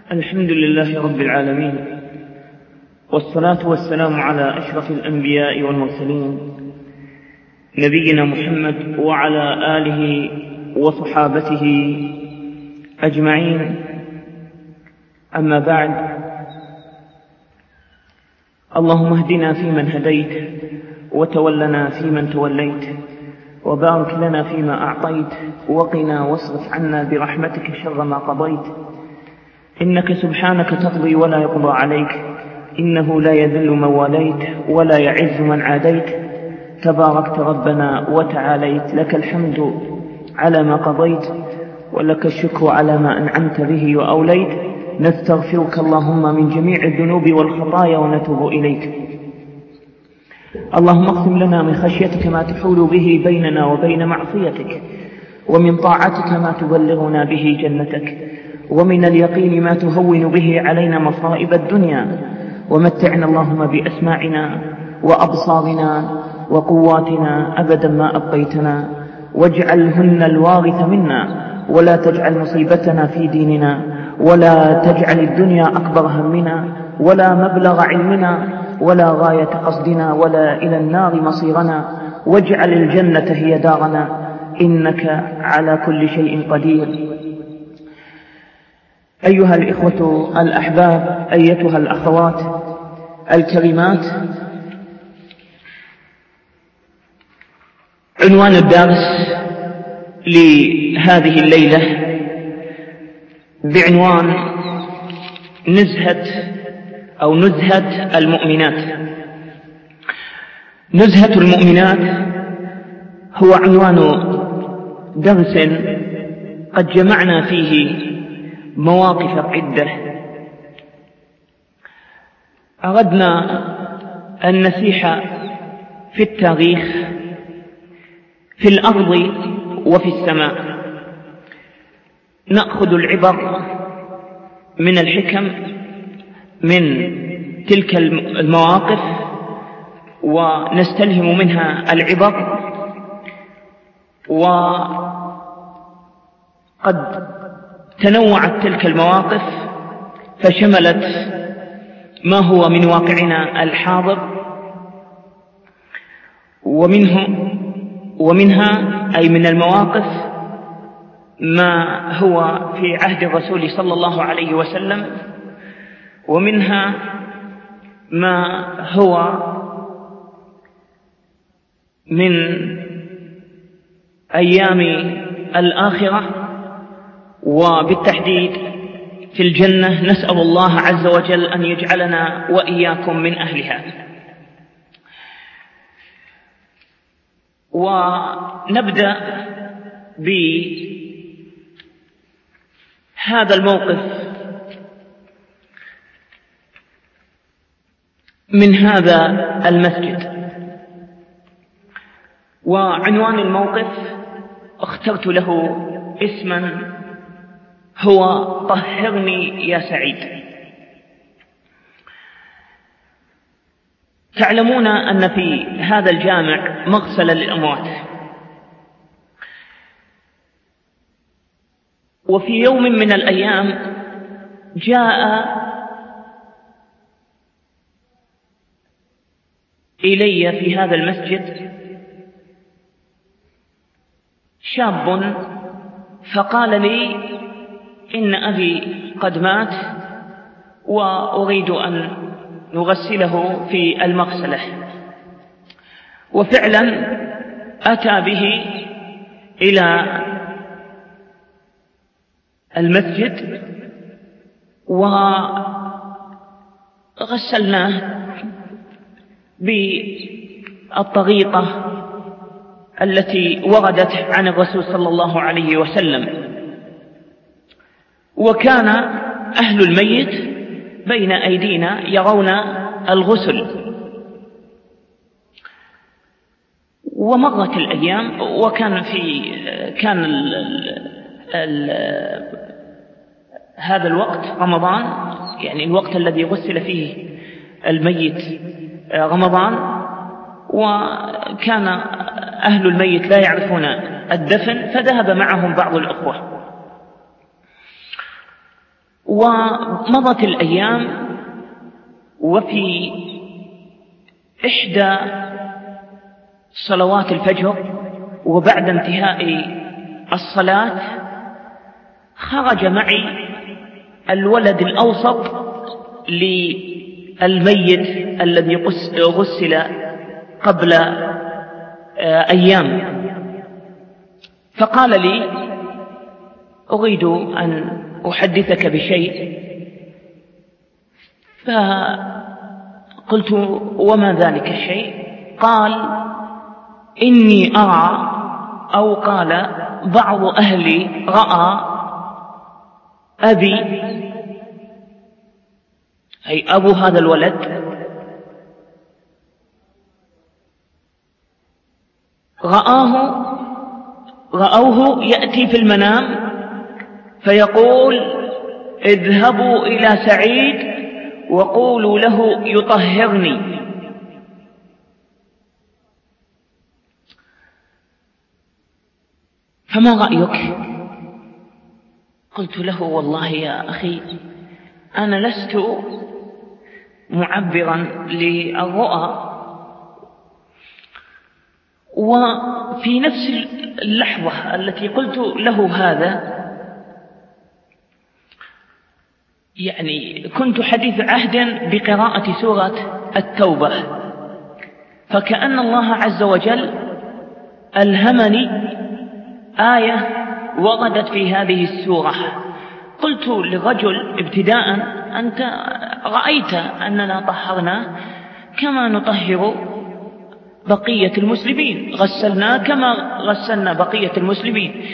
الحمد لله رب العالمين، والصلاة والسلام على أشرف الأنبياء والمرسلين نبينا محمد وعلى آله وصحابته أجمعين. أما بعد، اللهم اهدنا فيمن هديت، وتولنا فيمن توليت، وبارك لنا فيما أعطيت، وقنا واصرف عنا برحمتك شر ما قضيت، إنك سبحانك تقضي ولا يقضى عليك، إنه لا يذل من واليت ولا يعز من عاديت، تباركت ربنا وتعاليت، لك الحمد على ما قضيت، ولك الشكر على ما أنعمت به وأوليت. نستغفرك اللهم من جميع الذنوب والخطايا ونتوب إليك. اللهم اقسم لنا من خشيتك ما تحول به بيننا وبين معصيتك، ومن طاعتك ما تبلغنا به جنتك، ومن اليقين ما تهون به علينا مصائب الدنيا، ومتعنا اللهم بأسماعنا وأبصارنا وقواتنا أبدا ما أبقيتنا، واجعلهن الوارث منا، ولا تجعل مصيبتنا في ديننا، ولا تجعل الدنيا أكبر همنا، ولا مبلغ علمنا، ولا غاية قصدنا، ولا إلى النار مصيرنا، واجعل الجنة هي دارنا، إنك على كل شيء قدير. أيها الإخوة الأحباب، أيتها الأخوات الكريمات، عنوان الدرس لهذه الليلة بعنوان نزهة المؤمنات. نزهة المؤمنات هو عنوان درس قد جمعنا فيه مواقف عدة. أردنا أن نسيح في التاريخ، في الأرض وفي السماء، نأخذ العبر من الحكم من تلك المواقف، ونستلهم منها العبر. وقد تنوعت تلك المواقف فشملت ما هو من واقعنا الحاضر، ومنها أي من المواقف ما هو في عهد الرسول صلى الله عليه وسلم، ومنها ما هو من أيام الآخرة، وبالتحديد في الجنة. نسأل الله عز وجل أن يجعلنا وإياكم من أهلها. ونبدأ بهذا الموقف من هذا المسجد. وعنوان الموقف اخترت له اسما هو طهرني يا سعيد. تعلمون أن في هذا الجامع مغسلة للأموات، وفي يوم من الأيام جاء إلي في هذا المسجد شاب فقال لي إن أبي قد مات وأريد أن نغسله في المغسلة. وفعلا أتى به إلى المسجد وغسلناه بالطريقة التي وردت عن الرسول صلى الله عليه وسلم. وكان أهل الميت بين أيدينا يرون الغسل. ومرت الأيام، وكان هذا الوقت رمضان، يعني الوقت الذي غسل فيه الميت رمضان، وكان أهل الميت لا يعرفون الدفن، فذهب معهم بعض الأخوة. ومضت الأيام، وفي إحدى صلوات الفجر وبعد انتهاء الصلاة خرج معي الولد الأوسط للميت الذي غسل قبل أيام، فقال لي: أريد أن أحدثك بشيء. فقلت: وما ذلك الشيء؟ قال: إني أرى، أو قال بعض أهلي رأى أبي، أي أبو هذا الولد، رأوه يأتي في المنام فيقول: اذهبوا إلى سعيد وقولوا له يطهرني. فما رأيك؟ قلت له: والله يا أخي أنا لست معبرا للرؤى. وفي نفس اللحظة التي قلت له هذا يعني كنت حديث عهد بقراءة سورة التوبة، فكأن الله عز وجل ألهمني آية وردت في هذه السورة. قلت للرجل ابتداء: أنت رأيت أننا طهرنا كما نطهر بقية المسلمين، غسلنا كما غسلنا بقية المسلمين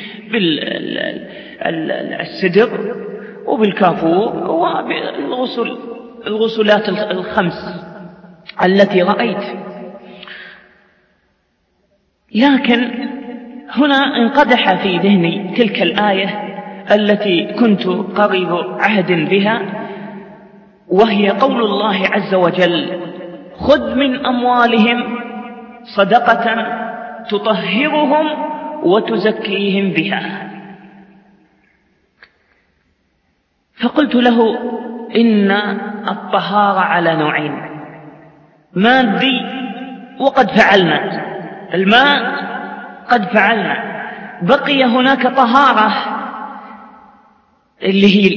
بالسدر وبالكافور وبالغسلات الخمس التي رأيت. لكن هنا انقدح في ذهني تلك الآية التي كنت قريب عهد بها، وهي قول الله عز وجل: خذ من أموالهم صدقة تطهرهم وتزكيهم بها. فقلت له: إن الطهارة على نوعين: مادي وقد فعلنا، الماء قد فعلنا، بقي هناك طهارة اللي هي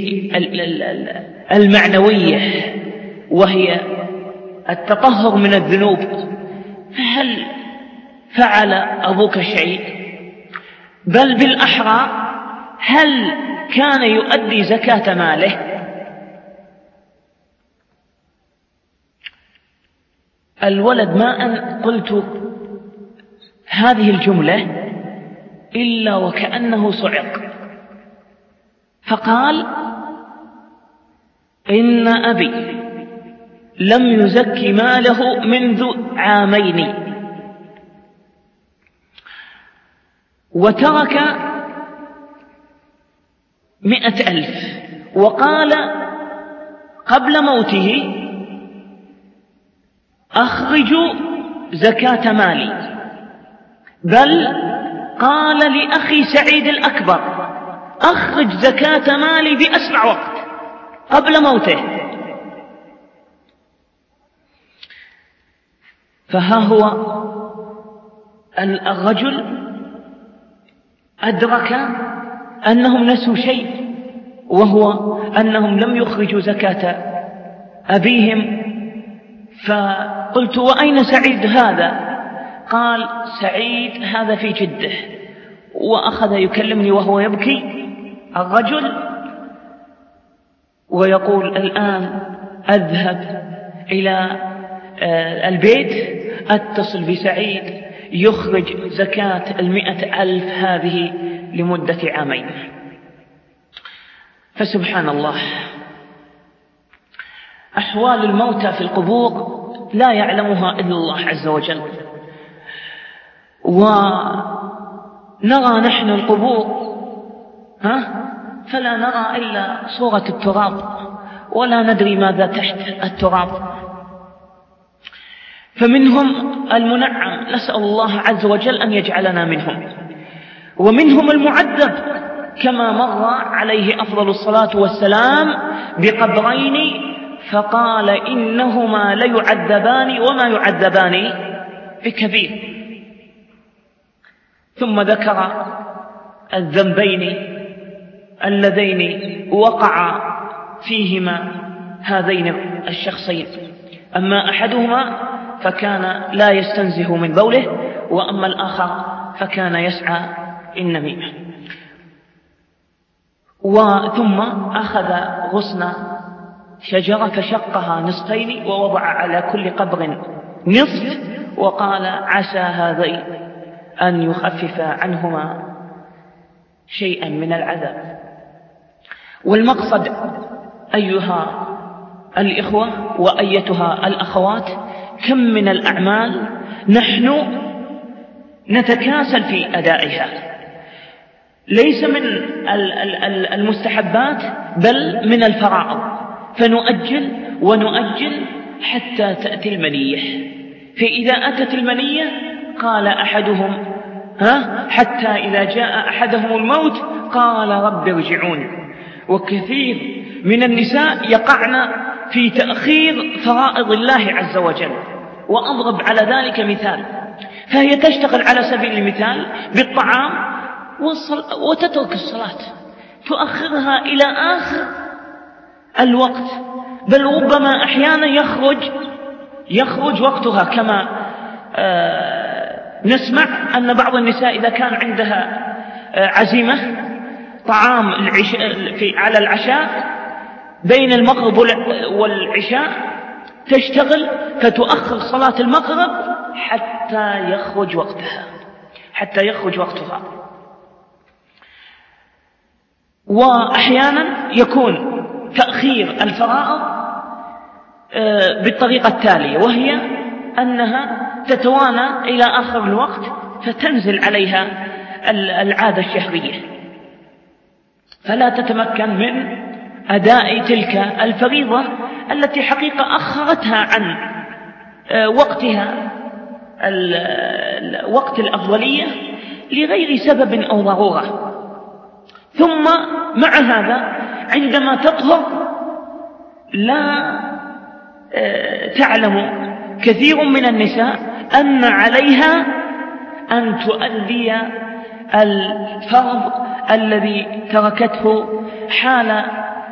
المعنوية، وهي التطهر من الذنوب. فهل فعل أبوك شيء؟ بل بالأحرى هل كان يؤدي زكاة ماله؟ الولد ما أن قلت هذه الجملة إلا وكأنه صعق، فقال: إن أبي لم يزكي ماله منذ عامين، وترك 100,000، وقال قبل موته: أخرج زكاة مالي. بل قال لأخي سعيد الأكبر: أخرج زكاة مالي بأسرع وقت قبل موته. فها هو الرجل أدرك أنهم نسوا شيء، وهو أنهم لم يخرجوا زكاة أبيهم. فقلت: وأين سعيد هذا؟ قال: سعيد هذا في جده. وأخذ يكلمني وهو يبكي الرجل ويقول: الآن أذهب إلى البيت أتصل بسعيد يخرج زكاة 100,000 هذه لمدة عامين. فسبحان الله، أحوال الموتى في القبور لا يعلمها إلا الله عز وجل. ونرى نحن القبور فلا نرى إلا صورة التراب، ولا ندري ماذا تحت التراب. فمنهم المنعم، نسأل الله عز وجل أن يجعلنا منهم، ومنهم المعذب كما مر عليه أفضل الصلاة والسلام بقبرين فقال إنهما ليعذبان وما يعذبان بكبير. ثم ذكر الذنبين اللذين وقع فيهما هذين الشخصين، أما أحدهما فكان لا يستنزه من بوله، وأما الآخر فكان يسعى النميمة. ثم أخذ غصن شجرة فشقها نصفين ووضع على كل قبر نصف، وقال عسى هذين أن يخفف عنهما شيئا من العذاب. والمقصد أيها الإخوة وأيتها الأخوات، كم من الأعمال نحن نتكاسل في أدائها، ليس من المستحبات بل من الفرائض، فنؤجل ونؤجل حتى تأتي المنية. فإذا أتت المنية قال أحدهم حتى إذا جاء أحدهم الموت قال رب ارجعون. وكثير من النساء يقعن في تأخير فرائض الله عز وجل، وأضرب على ذلك مثال، فهي تشتغل على سبيل المثال بالطعام وتترك الصلاة، تؤخرها إلى آخر الوقت، بل ربما أحيانا يخرج وقتها، كما نسمع أن بعض النساء إذا كان عندها عزيمة طعام على العشاء بين المغرب والعشاء تشتغل فتؤخر صلاة المغرب حتى يخرج وقتها. وأحيانا يكون تأخير الفرائض بالطريقة التالية، وهي أنها تتوانى إلى آخر الوقت فتنزل عليها العادة الشهرية، فلا تتمكن من أداء تلك الفريضة التي حقيقة أخرتها عن وقتها وقت الأفضلية لغير سبب أو ضرورة. ثم مع هذا عندما تطهر لا تعلم كثير من النساء أن عليها أن تؤدي الفرض الذي تركته حال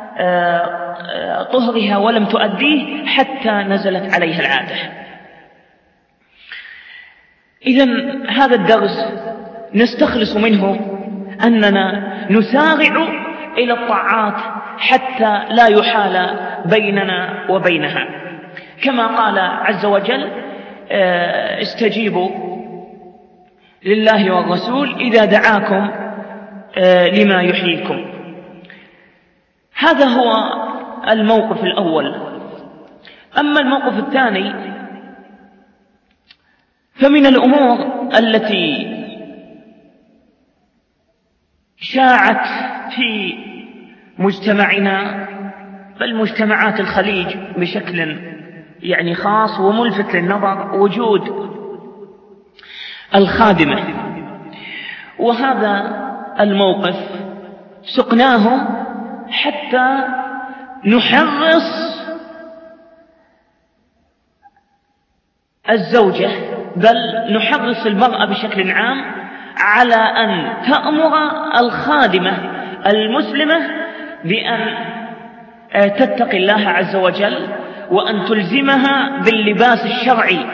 طهرها ولم تؤديه حتى نزلت عليها العادة. إذن هذا الدرس نستخلص منه أننا نسارع إلى الطاعات حتى لا يحال بيننا وبينها، كما قال عز وجل استجيبوا لله والرسول إذا دعاكم لما يحييكم. هذا هو الموقف الأول. أما الموقف الثاني فمن الأمور التي شاعت في مجتمعنا بل مجتمعات الخليج بشكل خاص وملفت للنظر وجود الخادمة، وهذا الموقف سقناه حتى نحرص الزوجة بل نحرص المرأة بشكل عام على أن تأمر الخادمة المسلمة بأن تتقي الله عز وجل وأن تلزمها باللباس الشرعي.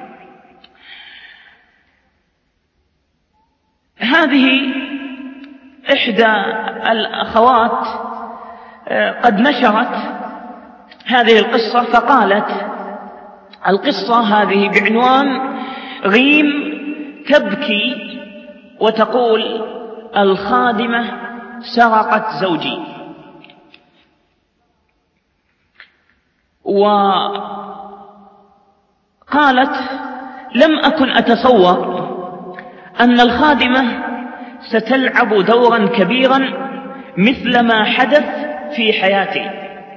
هذه إحدى الأخوات قد نشرت هذه القصة، فقالت القصة هذه بعنوان غيم تبكي وتقول الخادمة سرقت زوجي. وقالت لم أكن أتصور أن الخادمة ستلعب دورا كبيرا مثل ما حدث في حياتي،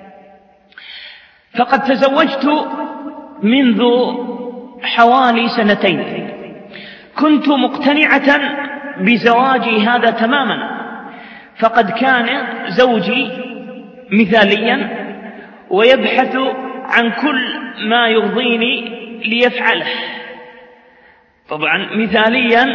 فقد تزوجت منذ حوالي 2 كنت مقتنعة بزواجي هذا تماما، فقد كان زوجي مثاليا ويبحث عن كل ما يرضيني ليفعله. طبعا مثاليا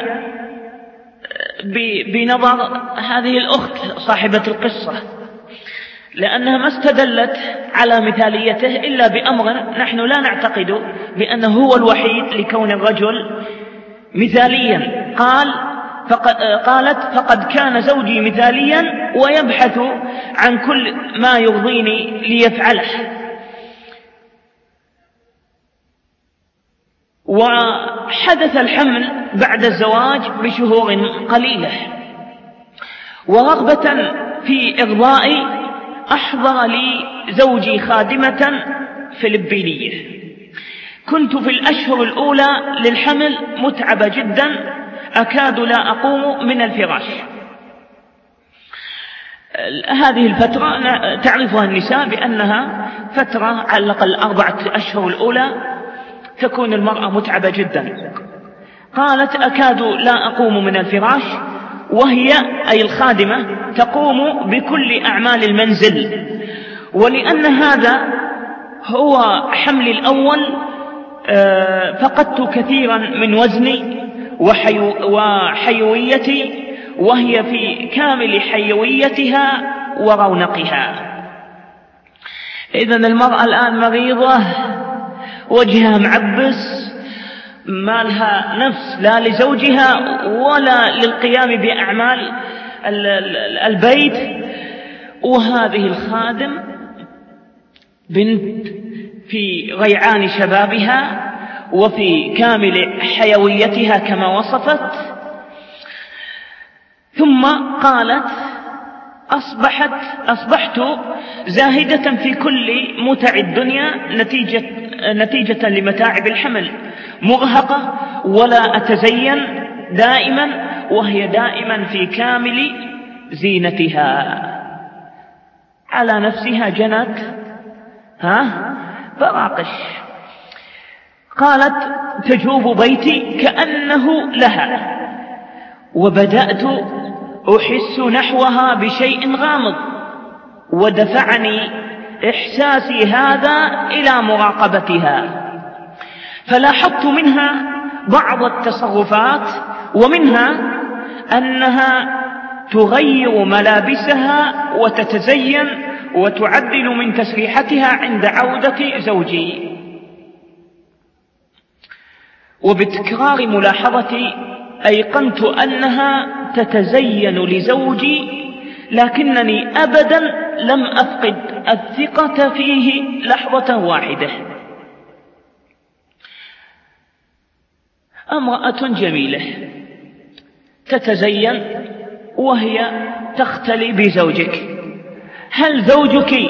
بنظر هذه الأخت صاحبة القصة، لأنها ما استدلت على مثاليته إلا بأمر نحن لا نعتقد بأنه هو الوحيد لكون الرجل مثاليا. قالت فقد كان زوجي مثاليا ويبحث عن كل ما يرضيني ليفعله. وحدث الحمل بعد الزواج بشهور قليلة، ورغبة في إرضائي أحضر لي زوجي خادمة فلبينية. كنت في الأشهر الأولى للحمل متعبة جدا، أكاد لا أقوم من الفراش. هذه الفترة تعرفها النساء بأنها فترة على الأقل 4 أشهر الأولى تكون المرأة متعبة جدا. قالت أكاد لا أقوم من الفراش، وهي أي الخادمة تقوم بكل أعمال المنزل. ولأن هذا هو حملي الأول فقدت كثيرا من وزني وحيويتي، وهي في كامل حيويتها ورونقها. إذن المرأة الآن مريضة، وجهها معبس، ما لها نفس لا لزوجها ولا للقيام بأعمال البيت. وهذه الخادم بنت في غيعان شبابها وفي كامل حيويتها كما وصفت. ثم قالت أصبحت زاهدة في كل متع الدنيا نتيجة لمتاعب الحمل، مرهقة ولا أتزين دائما، وهي دائما في كامل زينتها. على نفسها جنت براقش. قالت تجوب بيتي كأنه لها، وبدأت أحس نحوها بشيء غامض، ودفعني إحساسي هذا إلى مراقبتها. فلاحظت منها بعض التصرفات، ومنها أنها تغير ملابسها وتتزين وتعدل من تسريحتها عند عودة زوجي. وبتكرار ملاحظتي أيقنت أنها تتزين لزوجي، لكنني أبدا لم أفقد الثقة فيه لحظة واحدة. امرأة جميلة تتزين وهي تختلي بزوجك. هل زوجك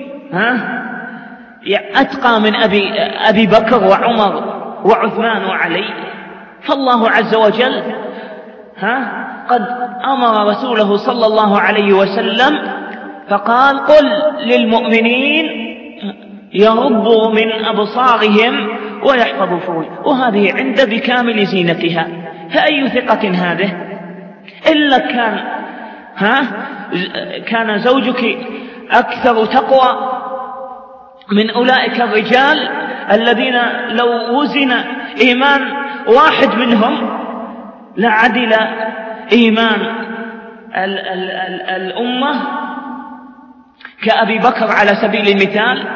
أتقى من أبي بكر وعمر وعثمان وعلي؟ فالله عز وجل قد أمر رسوله صلى الله عليه وسلم فقال قل للمؤمنين يغضوا من أبصارهم ويحفظوا فروجهم، وهذه عند بكامل زينتها. فأي ثقة هذه؟ إلا كان زوجك أكثر تقوى من أولئك الرجال الذين لو وزن إيمان واحد منهم لعدل إيمان الأمة، كأبي بكر على سبيل المثال،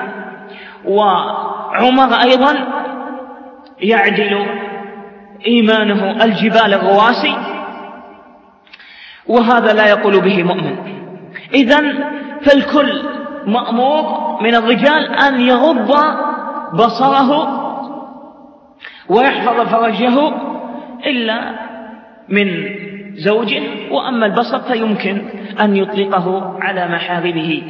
وعمر أيضا يعدل إيمانه الجبال الرواسي، وهذا لا يقول به مؤمن. إذن فالكل مأمور من الرجال أن يغض بصره ويحفظ فرجه إلا من زوجه، وأما البصر فيمكن أن يطلقه على محارمه.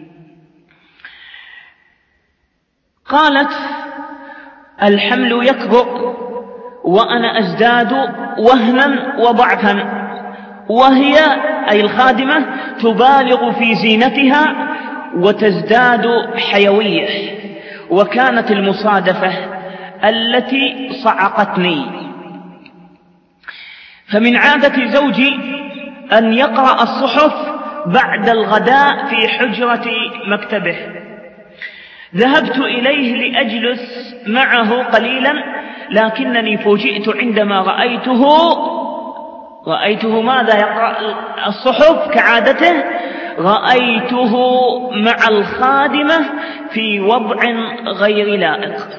قالت الحمل يكبر وأنا أزداد وهنا وضعفا، وهي أي الخادمة تبالغ في زينتها وتزداد حيوية. وكانت المصادفة التي صعقتني، فمن عادة زوجي أن يقرأ الصحف بعد الغداء في حجرة مكتبه. ذهبت إليه لأجلس معه قليلا، لكنني فوجئت عندما رأيته ماذا؟ يقرأ الصحف كعادته. رأيته مع الخادمة في وضع غير لائق.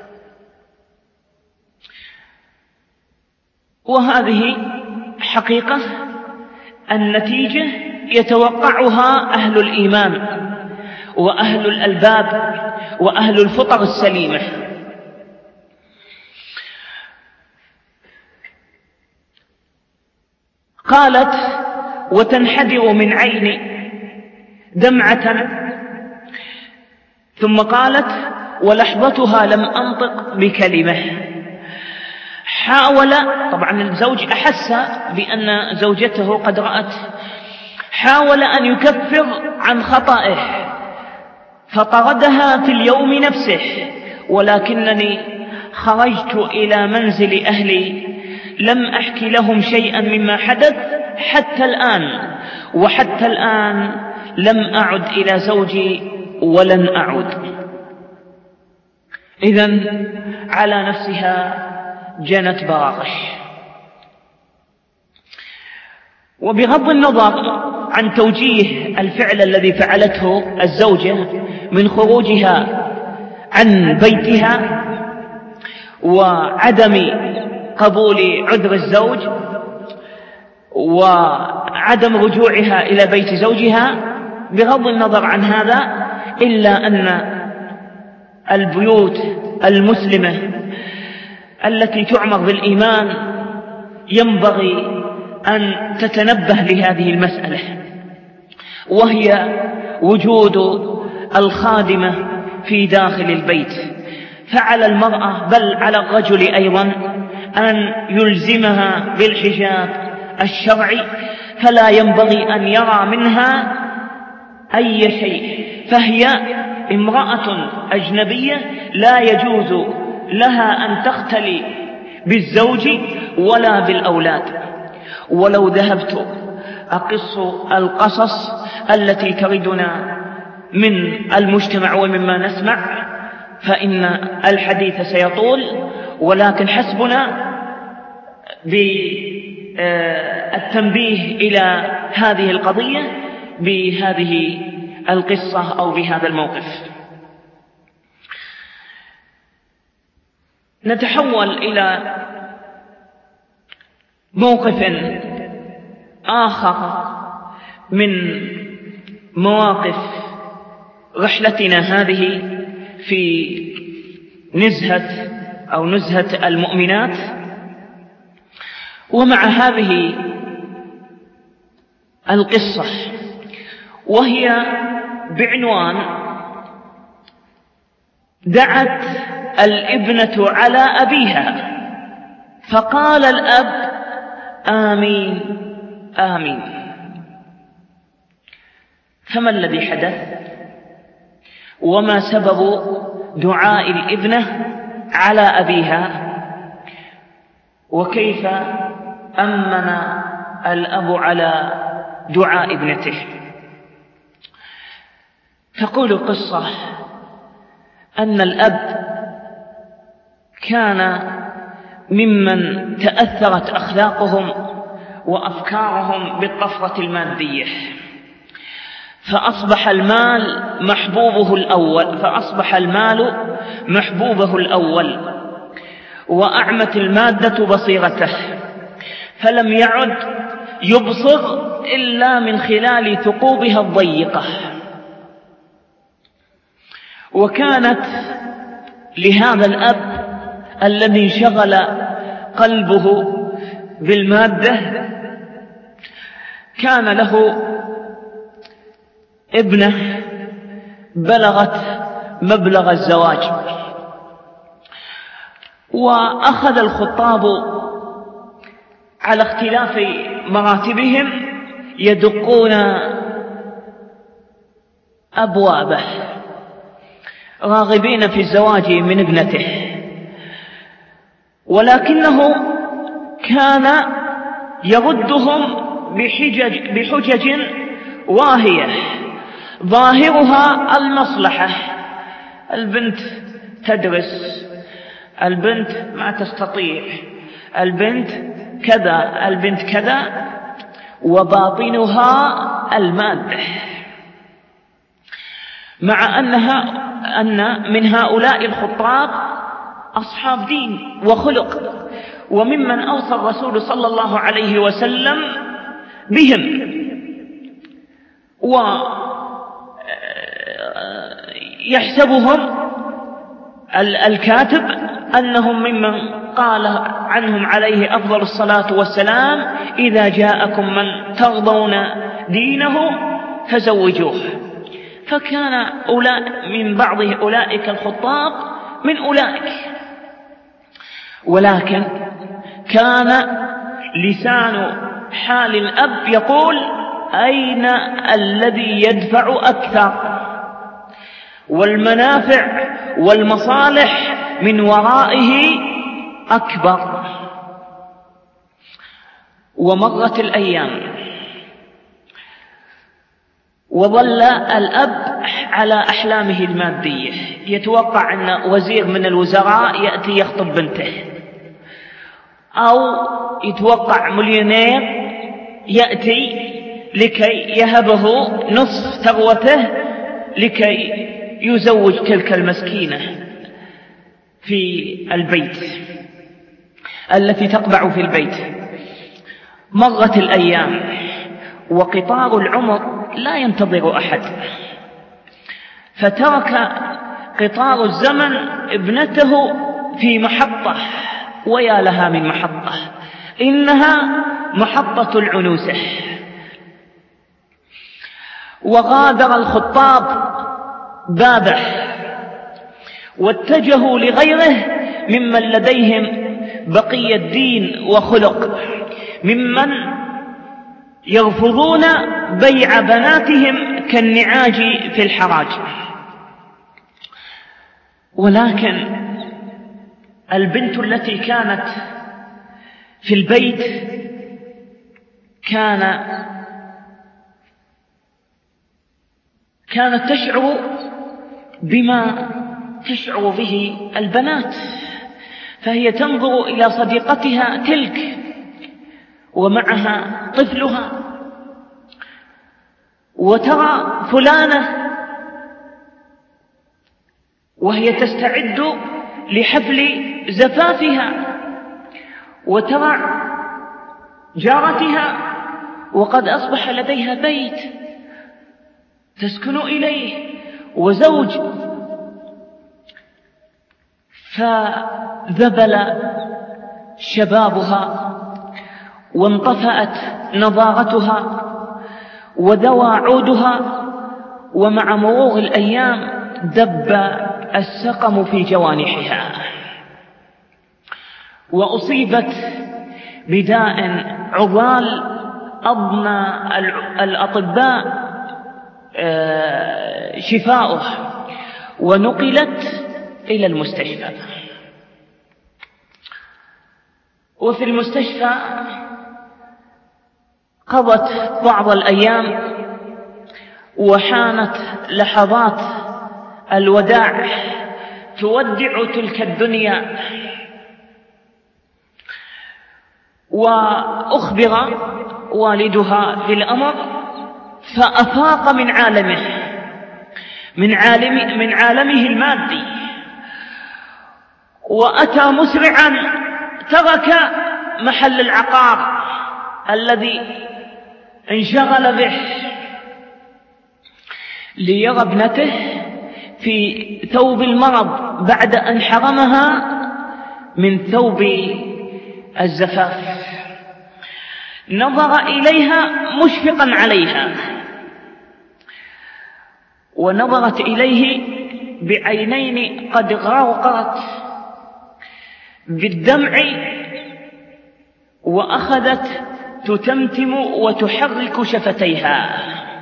وهذه حقيقة النتيجة يتوقعها أهل الإيمان وأهل الألباب وأهل الفطر السليمة. قالت: وتنحدر من عيني دمعة، ثم قالت: ولحظتها لم أنطق بكلمة. حاول، طبعا الزوج أحس بأن زوجته قد رأت، حاول أن يكفر عن خطئه فطردها في اليوم نفسه، ولكنني خرجت إلى منزل أهلي لم أحكي لهم شيئا مما حدث حتى الآن، وحتى الآن لم أعد إلى زوجي ولن أعود. إذن على نفسها جنت براغش. وبغض النظر عن توجيه الفعل الذي فعلته الزوجة من خروجها عن بيتها وعدم قبول عذر الزوج وعدم رجوعها إلى بيت زوجها، بغض النظر عن هذا، إلا أن البيوت المسلمة التي تعمر بالإيمان ينبغي أن تتنبه لهذه المسألة، وهي وجود الخادمة في داخل البيت. فعلى المرأة بل على الرجل أيضا أن يلزمها بالحجاب الشرعي، فلا ينبغي أن يرى منها أي شيء، فهي امرأة أجنبية لا يجوز لها أن تختلي بالزوج ولا بالأولاد. ولو ذهبت أقص القصص التي تردنا من المجتمع ومما نسمع فإن الحديث سيطول، ولكن حسبنا بالتنبيه إلى هذه القضية بهذه القصة أو بهذا الموقف. نتحول إلى موقف آخر من مواقف رحلتنا هذه في نزهة المؤمنات، ومع هذه القصة، وهي بعنوان: دعت الابنة على أبيها فقال الأب: آمين آمين. فما الذي حدث؟ وما سبب دعاء الابنة على أبيها؟ وكيف أمن الأب على دعاء ابنته؟ تقول القصة أن الأب كان ممن تأثرت أخلاقهم وأفكارهم بالطفرة المادية، فأصبح المال محبوبه الأول، وأعمت المادة بصيرته، فلم يعد يبصر إلا من خلال ثقوبها الضيقة. وكانت لهذا الأب الذي انشغل قلبه بالمادة كان له ابنة بلغت مبلغ الزواج، وأخذ الخطاب على اختلاف مراتبهم يدقون أبوابه راغبين في الزواج من ابنته، ولكنه كان يردهم بحجج واهية ظاهرها المصلحة. البنت تدرس، البنت ما تستطيع، البنت كذا، البنت كذا، وباطنها المادة. مع أن من هؤلاء الخطاب أصحاب دين وخلق، وممن أوصى الرسول صلى الله عليه وسلم بهم، ويحسبهم الكاتب أنهم ممن قال عنهم عليه أفضل الصلاة والسلام: إذا جاءكم من ترضون دينه فزوجوه. فكان من بعض أولئك الخطاب من أولئك، ولكن كان لسان حال الأب يقول: أين الذي يدفع أكثر؟ والمنافع والمصالح من ورائه أكبر. ومرت الأيام، وظل الأب على أحلامه المادية، يتوقع أن وزير من الوزراء يأتي يخطب بنته، أو يتوقع مليونير يأتي لكي يهبه نصف ثروته لكي يزوج تلك المسكينة في البيت التي تقبع في البيت. مرت الأيام، وقطار العمر لا ينتظر أحد، فترك قطار الزمن ابنته في محطة، ويا لها من محطة، إنها محطة العنوسة. وغادر الخطاب بابه واتجهوا لغيره ممن لديهم بقية دين وخلق، ممن يرفضون بيع بناتهم كالنعاج في الحراج. ولكن البنت التي كانت في البيت كانت تشعر بما تشعر به البنات، فهي تنظر إلى صديقتها تلك ومعها طفلها، وترى فلانة وهي تستعد لحفل زفافها، وترى جارتها وقد أصبح لديها بيت تسكن إليه وزوج، فذبل شبابها وانطفأت نضارتها ودوى عودها، ومع مرور الأيام دب السقم في جوانحها، وأصيبت بداء عضال أضنى الأطباء شفاؤه، ونقلت إلى المستشفى. وفي المستشفى قضت بعض الأيام، وحانت لحظات الوداع، تودع تلك الدنيا. وأخبر والدها بالأمر، فأفاق من عالمه المادي، وأتى مسرعا، ترك محل العقار الذي انشغل به ليرى ابنته في ثوب المرض بعد أن حرمها من ثوب الزفاف. نظر إليها مشفقا عليها، ونظرت إليه بعينين قد غرقت بالدمع، وأخذت تتمتم وتحرك شفتيها.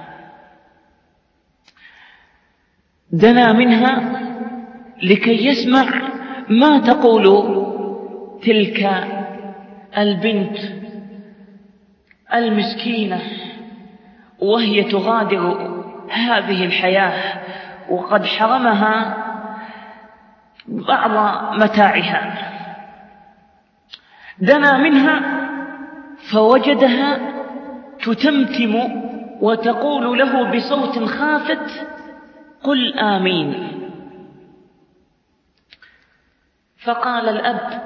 دنا منها لكي يسمع ما تقول تلك البنت المسكينة وهي تغادر هذه الحياة وقد حرمها بعض متاعها. دنا منها فوجدها تتمتم وتقول له بصوت خافت: قل آمين. فقال الأب: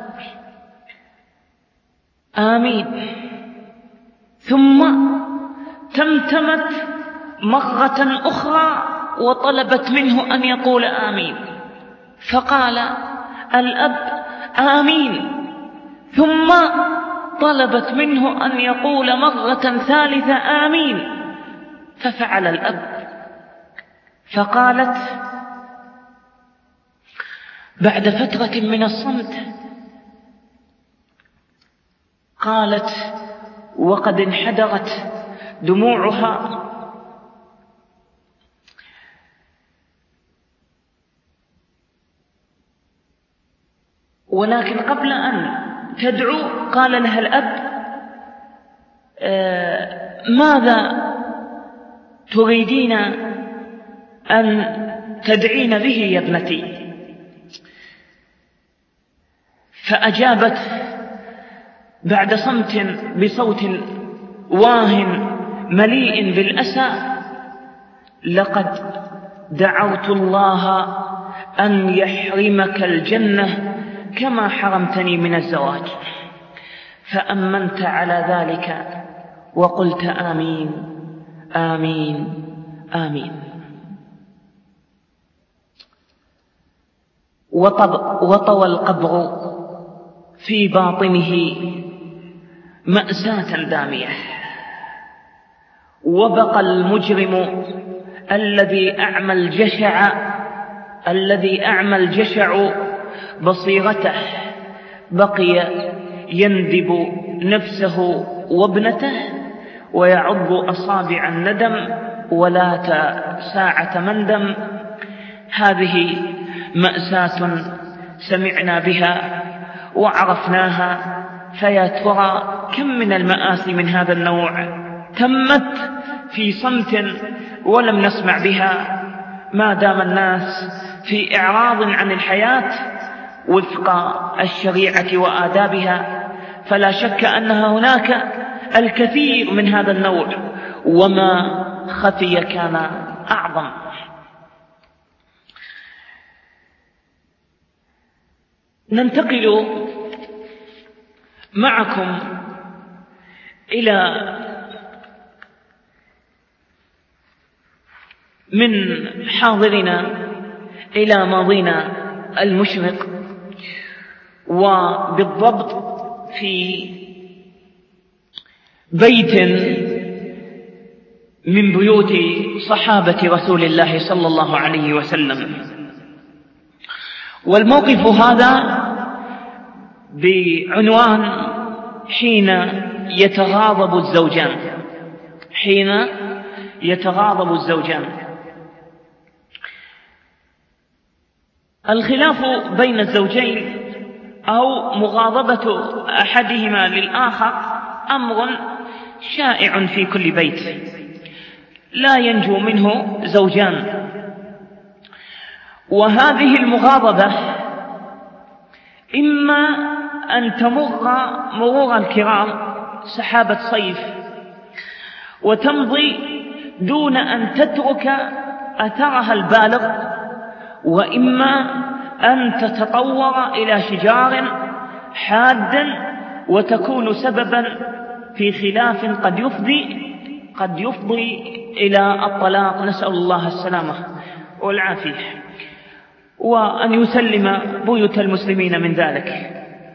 آمين. ثم تمتمت مرة أخرى وطلبت منه أن يقول آمين، فقال الأب: آمين. ثم طلبت منه أن يقول مرة ثالثة: آمين. ففعل الأب. فقالت بعد فترة من الصمت، قالت وقد انحدرت دموعها: ولكن قبل أن تدعو قال لها الأب: ماذا تريدين أن تدعين به يا ابنتي؟ فأجابت بعد صمت بصوت واهن مليء بالأسى: لقد دعوت الله أن يحرمك الجنة كما حرمتني من الزواج، فأمنت على ذلك وقلت آمين آمين آمين. وطوى القبر في باطنه مأساة دامية، وبقى المجرم الذي أعمى الجشع بصيرته، بقي يندب نفسه وابنته ويعض أصابع الندم ولات ساعة مندم. هذه مأساة سمعنا بها وعرفناها، فيا ترى كم من المآسي من هذا النوع تمت في صمت ولم نسمع بها، ما دام الناس في إعراض عن الحياة وفق الشريعة وآدابها. فلا شك أنها هناك الكثير من هذا النوع، وما خفي كان أعظم. ننتقل معكم من حاضرنا إلى ماضينا المشرق، وبالضبط في بيت من بيوت صحابة رسول الله صلى الله عليه وسلم. والموقف هذا بعنوان حين يتغاضب الزوجان. الخلاف بين الزوجين أو مغاضبة أحدهما للآخر أمر شائع في كل بيت، لا ينجو منه زوجان. وهذه المغاضبة إما أن تمر مرور الكرام سحابة صيف وتمضي دون أن تترك أثرها البالغ، وإما أن تتطور إلى شجار حاد وتكون سببا في خلاف قد يفضي إلى الطلاق، نسأل الله السلامة والعافية، وأن يسلم بيوت المسلمين من ذلك.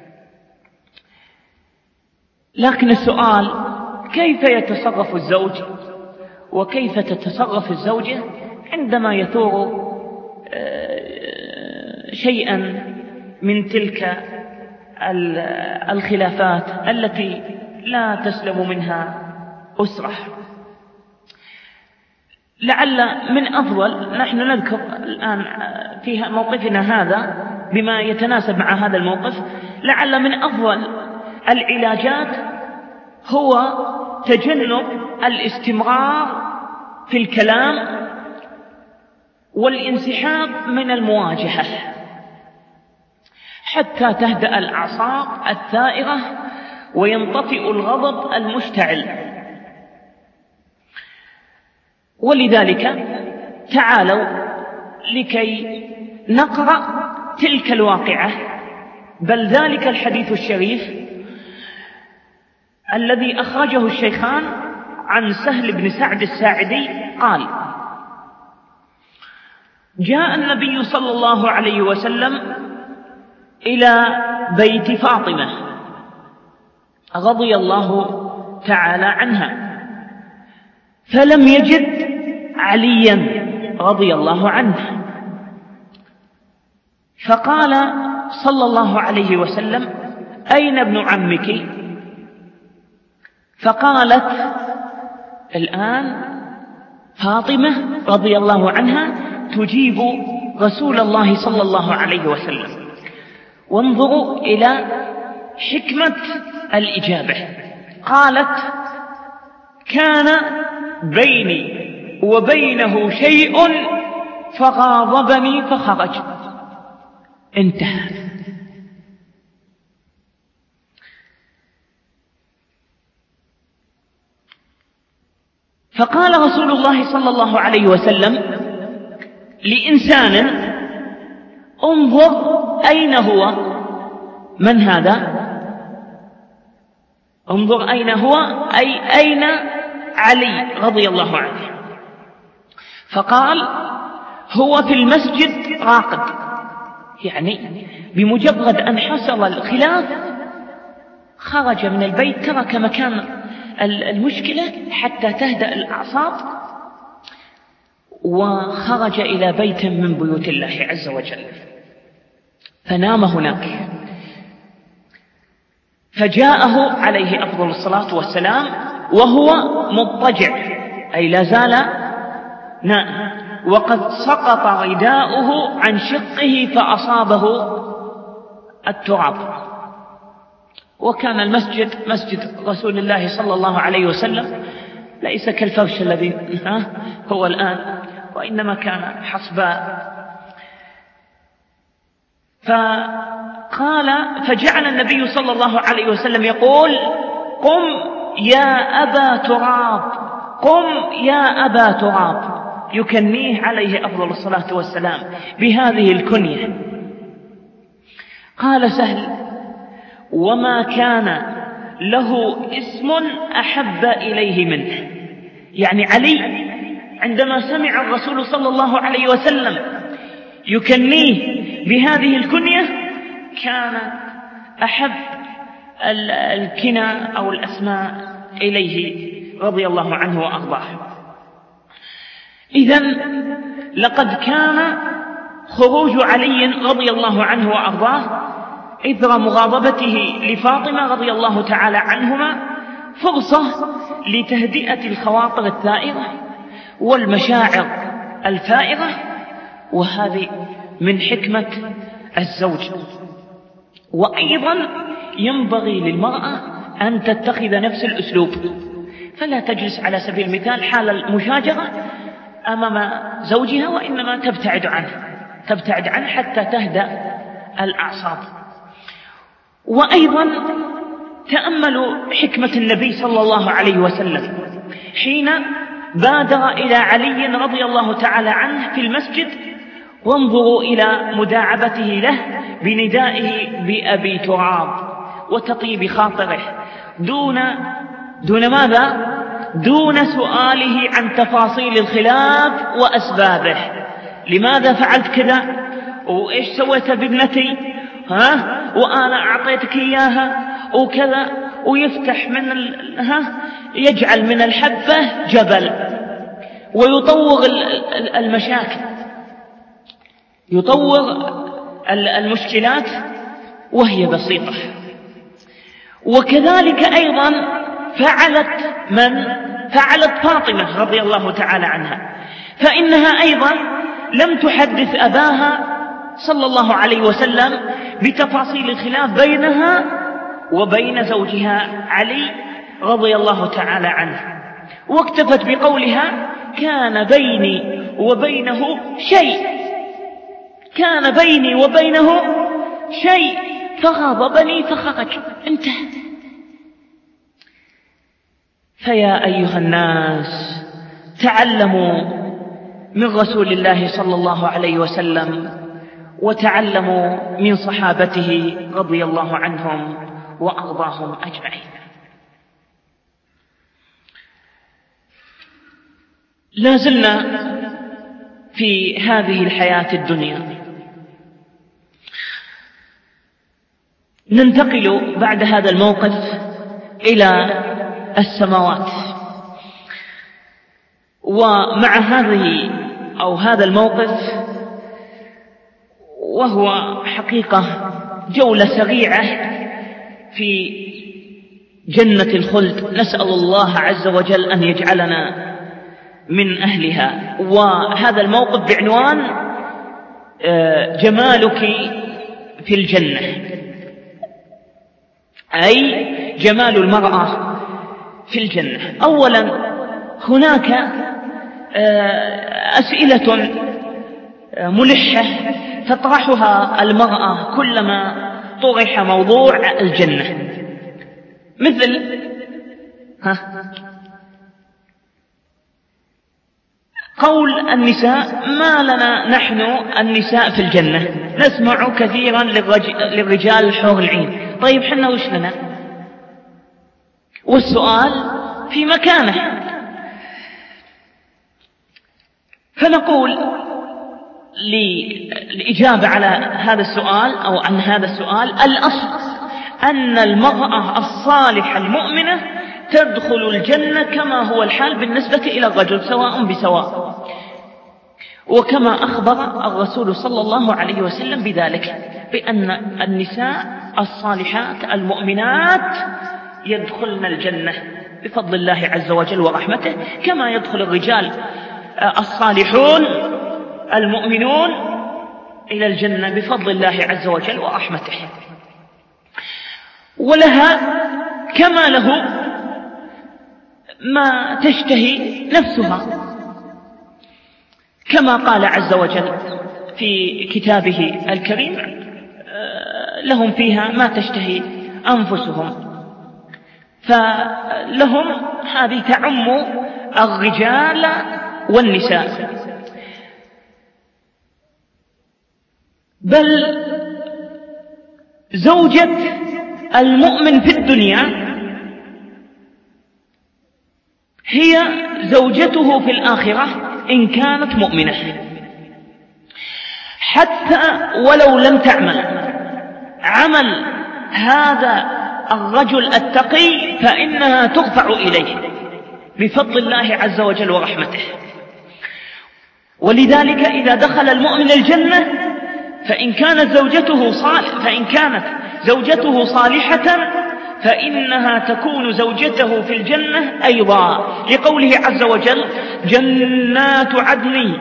لكن السؤال: كيف يتصرف الزوج وكيف تتصرف الزوجة عندما يثور شيئا من تلك الخلافات التي لا تسلم منها أسرة؟ لعل من أفضل، نحن نذكر الآن في موقفنا هذا بما يتناسب مع هذا الموقف، لعل من أفضل العلاجات هو تجنب الاستمرار في الكلام والانسحاب من المواجهة حتى تهدأ الأعصاب الثائرة وينطفئ الغضب المشتعل. ولذلك تعالوا لكي نقرأ تلك الواقعة، بل ذلك الحديث الشريف الذي أخرجه الشيخان عن سهل بن سعد الساعدي قال: جاء النبي صلى الله عليه وسلم إلى بيت فاطمة رضي الله تعالى عنها، فلم يجد عليا رضي الله عنه، فقال صلى الله عليه وسلم: أين ابن عمك؟ فقالت الآن فاطمة رضي الله عنها تجيب رسول الله صلى الله عليه وسلم. وانظروا إلى حكمة الإجابة. قالت: كان بيني وبينه شيء فغاضبني فخرج. انتهى. فقال رسول الله صلى الله عليه وسلم لإنسان: انظر أين هو؟ من هذا؟ انظر أين هو، أي أين علي رضي الله عنه؟ فقال: هو في المسجد راقد. يعني بمجرد أن حصل الخلاف خرج من البيت، ترك مكان المشكلة حتى تهدأ الأعصاب، وخرج إلى بيت من بيوت الله عز وجل فنام هناك. فجاءه عليه أفضل الصلاة والسلام وهو مضطجع، أي لا زال نائم، وقد سقط رداؤه عن شقه فأصابه التراب. وكان المسجد مسجد رسول الله صلى الله عليه وسلم ليس كالفرش الذي هو الآن، وإنما كان حصباء. فجعل النبي صلى الله عليه وسلم يقول: قم يا أبا تراب، قم يا أبا تراب، يكنيه عليه أفضل الصلاة والسلام بهذه الكنية. قال سهل: وما كان له اسم أحب إليه منه. يعني علي عندما سمع الرسول صلى الله عليه وسلم يكنيه بهذه الكنية كان أحب الكنى أو الأسماء إليه رضي الله عنه وأرضاه. إذن لقد كان خروج علي رضي الله عنه وأرضاه إثر مغاضبته لفاطمة رضي الله تعالى عنهما فرصة لتهدئة الخواطر الثائرة والمشاعر الفائرة، وهذه من حكمة الزوج. وأيضا ينبغي للمرأة أن تتخذ نفس الأسلوب، فلا تجلس على سبيل المثال حال المشاجرة أمام زوجها، وإنما تبتعد عنه حتى تهدأ الأعصاب. وأيضا تأملوا حكمة النبي صلى الله عليه وسلم حين بادر إلى علي رضي الله تعالى عنه في المسجد، وانظروا إلى مداعبته له بندائه بأبي تراب وتطيب خاطره دون ماذا؟ دون سؤاله عن تفاصيل الخلاف وأسبابه. لماذا فعلت كذا؟ وإيش سويت بابنتي؟ وأنا أعطيتك إياها وكذا، ويفتح يجعل من الحبة جبل، ويطوغ المشاكل، يطوغ المشكلات وهي بسيطة. وكذلك أيضا فعلت فاطمة رضي الله تعالى عنها، فإنها أيضا لم تحدث أباها صلى الله عليه وسلم بتفاصيل الخلاف بينها وبين زوجها علي رضي الله تعالى عنه، واكتفت بقولها: كان بيني وبينه شيء فغضبني فخرج، انتهى. فيا أيها الناس، تعلموا من رسول الله صلى الله عليه وسلم، وتعلموا من صحابته رضي الله عنهم وأرضاهم أجمعين. لا زلنا في هذه الحياة الدنيا، ننتقل بعد هذا الموقف إلى السماوات. ومع هذا الموقف، وهو حقيقة جولة سريعة في جنة الخلد، نسأل الله عز وجل أن يجعلنا من أهلها. وهذا الموقف بعنوان جمالك في الجنة، أي جمال المرأة في الجنة. أولا، هناك أسئلة ملحة تطرحها المرأة كلما طرح موضوع الجنة، مثل قول النساء: ما لنا نحن النساء في الجنة، نسمع كثيرا للرجال حور العين. طيب حنا وش لنا؟ والسؤال في مكانه. فنقول للإجابة على هذا السؤال أو عن هذا السؤال: الأصل أن المرأة الصالحة المؤمنة تدخل الجنة كما هو الحال بالنسبة إلى الرجل سواء بسواء، وكما أخبر الرسول صلى الله عليه وسلم بذلك، بأن النساء الصالحات المؤمنات يدخلن الجنة بفضل الله عز وجل ورحمته، كما يدخل الرجال الصالحون المؤمنون إلى الجنة بفضل الله عز وجل ورحمته. ولها كما له ما تشتهي نفسها، كما قال عز وجل في كتابه الكريم: لهم فيها ما تشتهي أنفسهم. فلهم هذه تعم الرجال والنساء، بل زوجة المؤمن في الدنيا هي زوجته في الآخرة إن كانت مؤمنة، حتى ولو لم تعمل عمل هذا الرجل التقي فإنها ترفع إليه بفضل الله عز وجل ورحمته. ولذلك إذا دخل المؤمن الجنة فإن كانت زوجته صالحة فإنها تكون زوجته في الجنة أيضا، لقوله عز وجل: جنات عدن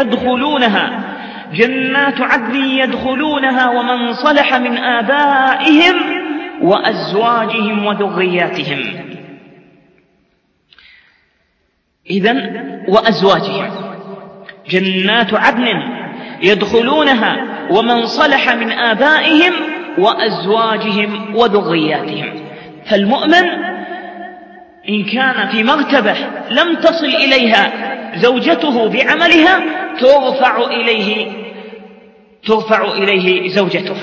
يدخلونها ومن صلح من آبائهم وأزواجهم وذرياتهم. وأزواجهم، جنات عدن يدخلونها ومن صلح من آبائهم وأزواجهم وذرياتهم. فالمؤمن إن كان في مرتبة لم تصل إليها زوجته بعملها ترفع إليه زوجته،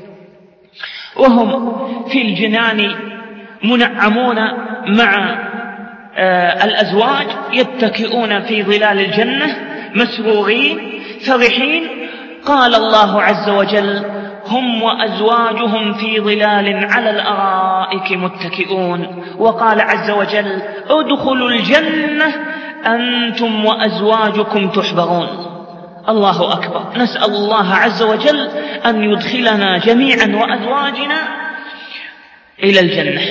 وهم في الجنان منعمون مع الأزواج، يتكئون في ظلال الجنة مسرورين فرحين. قال الله عز وجل: هم وأزواجهم في ظلال على الأرائك متكئون. وقال عز وجل: ادخلوا الجنة أنتم وأزواجكم تحبرون. الله أكبر، نسأل الله عز وجل أن يدخلنا جميعا وأزواجنا إلى الجنة.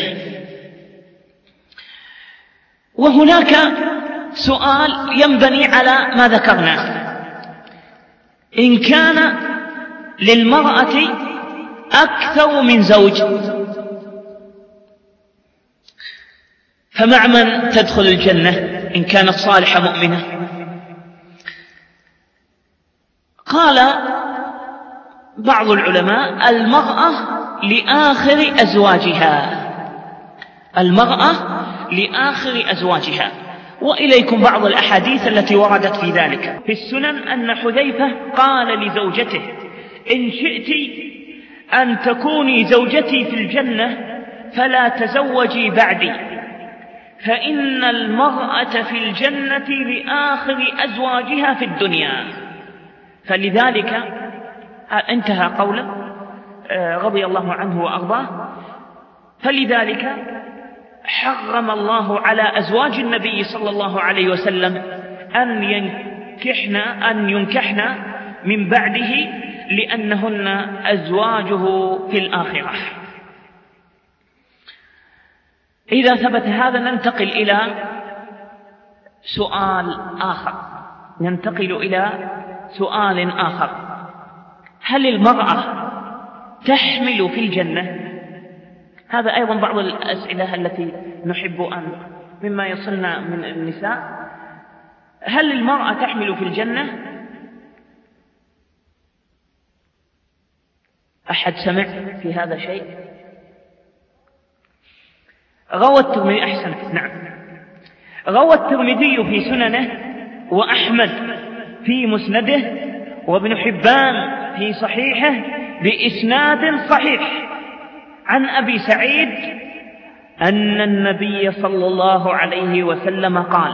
وهناك سؤال ينبني على ما ذكرنا: إن كان للمرأة أكثر من زوج فمع من تدخل الجنة إن كانت صالحة مؤمنة؟ قال بعض العلماء: المرأة لآخر أزواجها، المرأة لآخر أزواجها. وإليكم بعض الأحاديث التي وردت في ذلك. في السنن أن حذيفة قال لزوجته: إن شئت أن تكوني زوجتي في الجنة فلا تزوجي بعدي، فإن المرأة في الجنة لآخر أزواجها في الدنيا. فلذلك انتهى قوله رضي الله عنه وأرضاه. فلذلك حرم الله على أزواج النبي صلى الله عليه وسلم أن ينكحن من بعده، لأنهن أزواجه في الآخرة. إذا ثبت هذا ننتقل إلى سؤال آخر. هل المرأة تحمل في الجنة؟ هذا أيضا بعض الأسئلة التي نحب أن مما يصلنا من النساء. هل المرأة تحمل في الجنة؟ أحد سمع في هذا شيء؟ روى الترمذي، أحسنت، نعم، روى الترمذي في سننه، وأحمد في مسنده، وابن حبان في صحيحه بإسناد صحيح عن أبي سعيد أن النبي صلى الله عليه وسلم قال: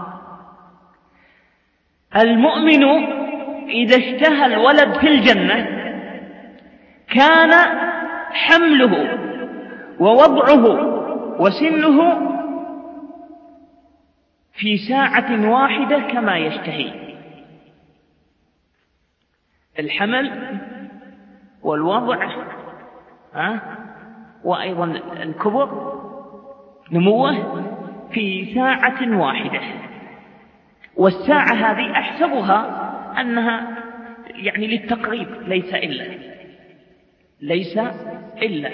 المؤمن إذا اشتهى الولد في الجنة كان حمله ووضعه وسنه في ساعة واحدة كما يشتهي. الحمل والوضع وأيضا الكبر نموه في ساعة واحدة. والساعة هذه أحسبها أنها يعني للتقريب، ليس إلا.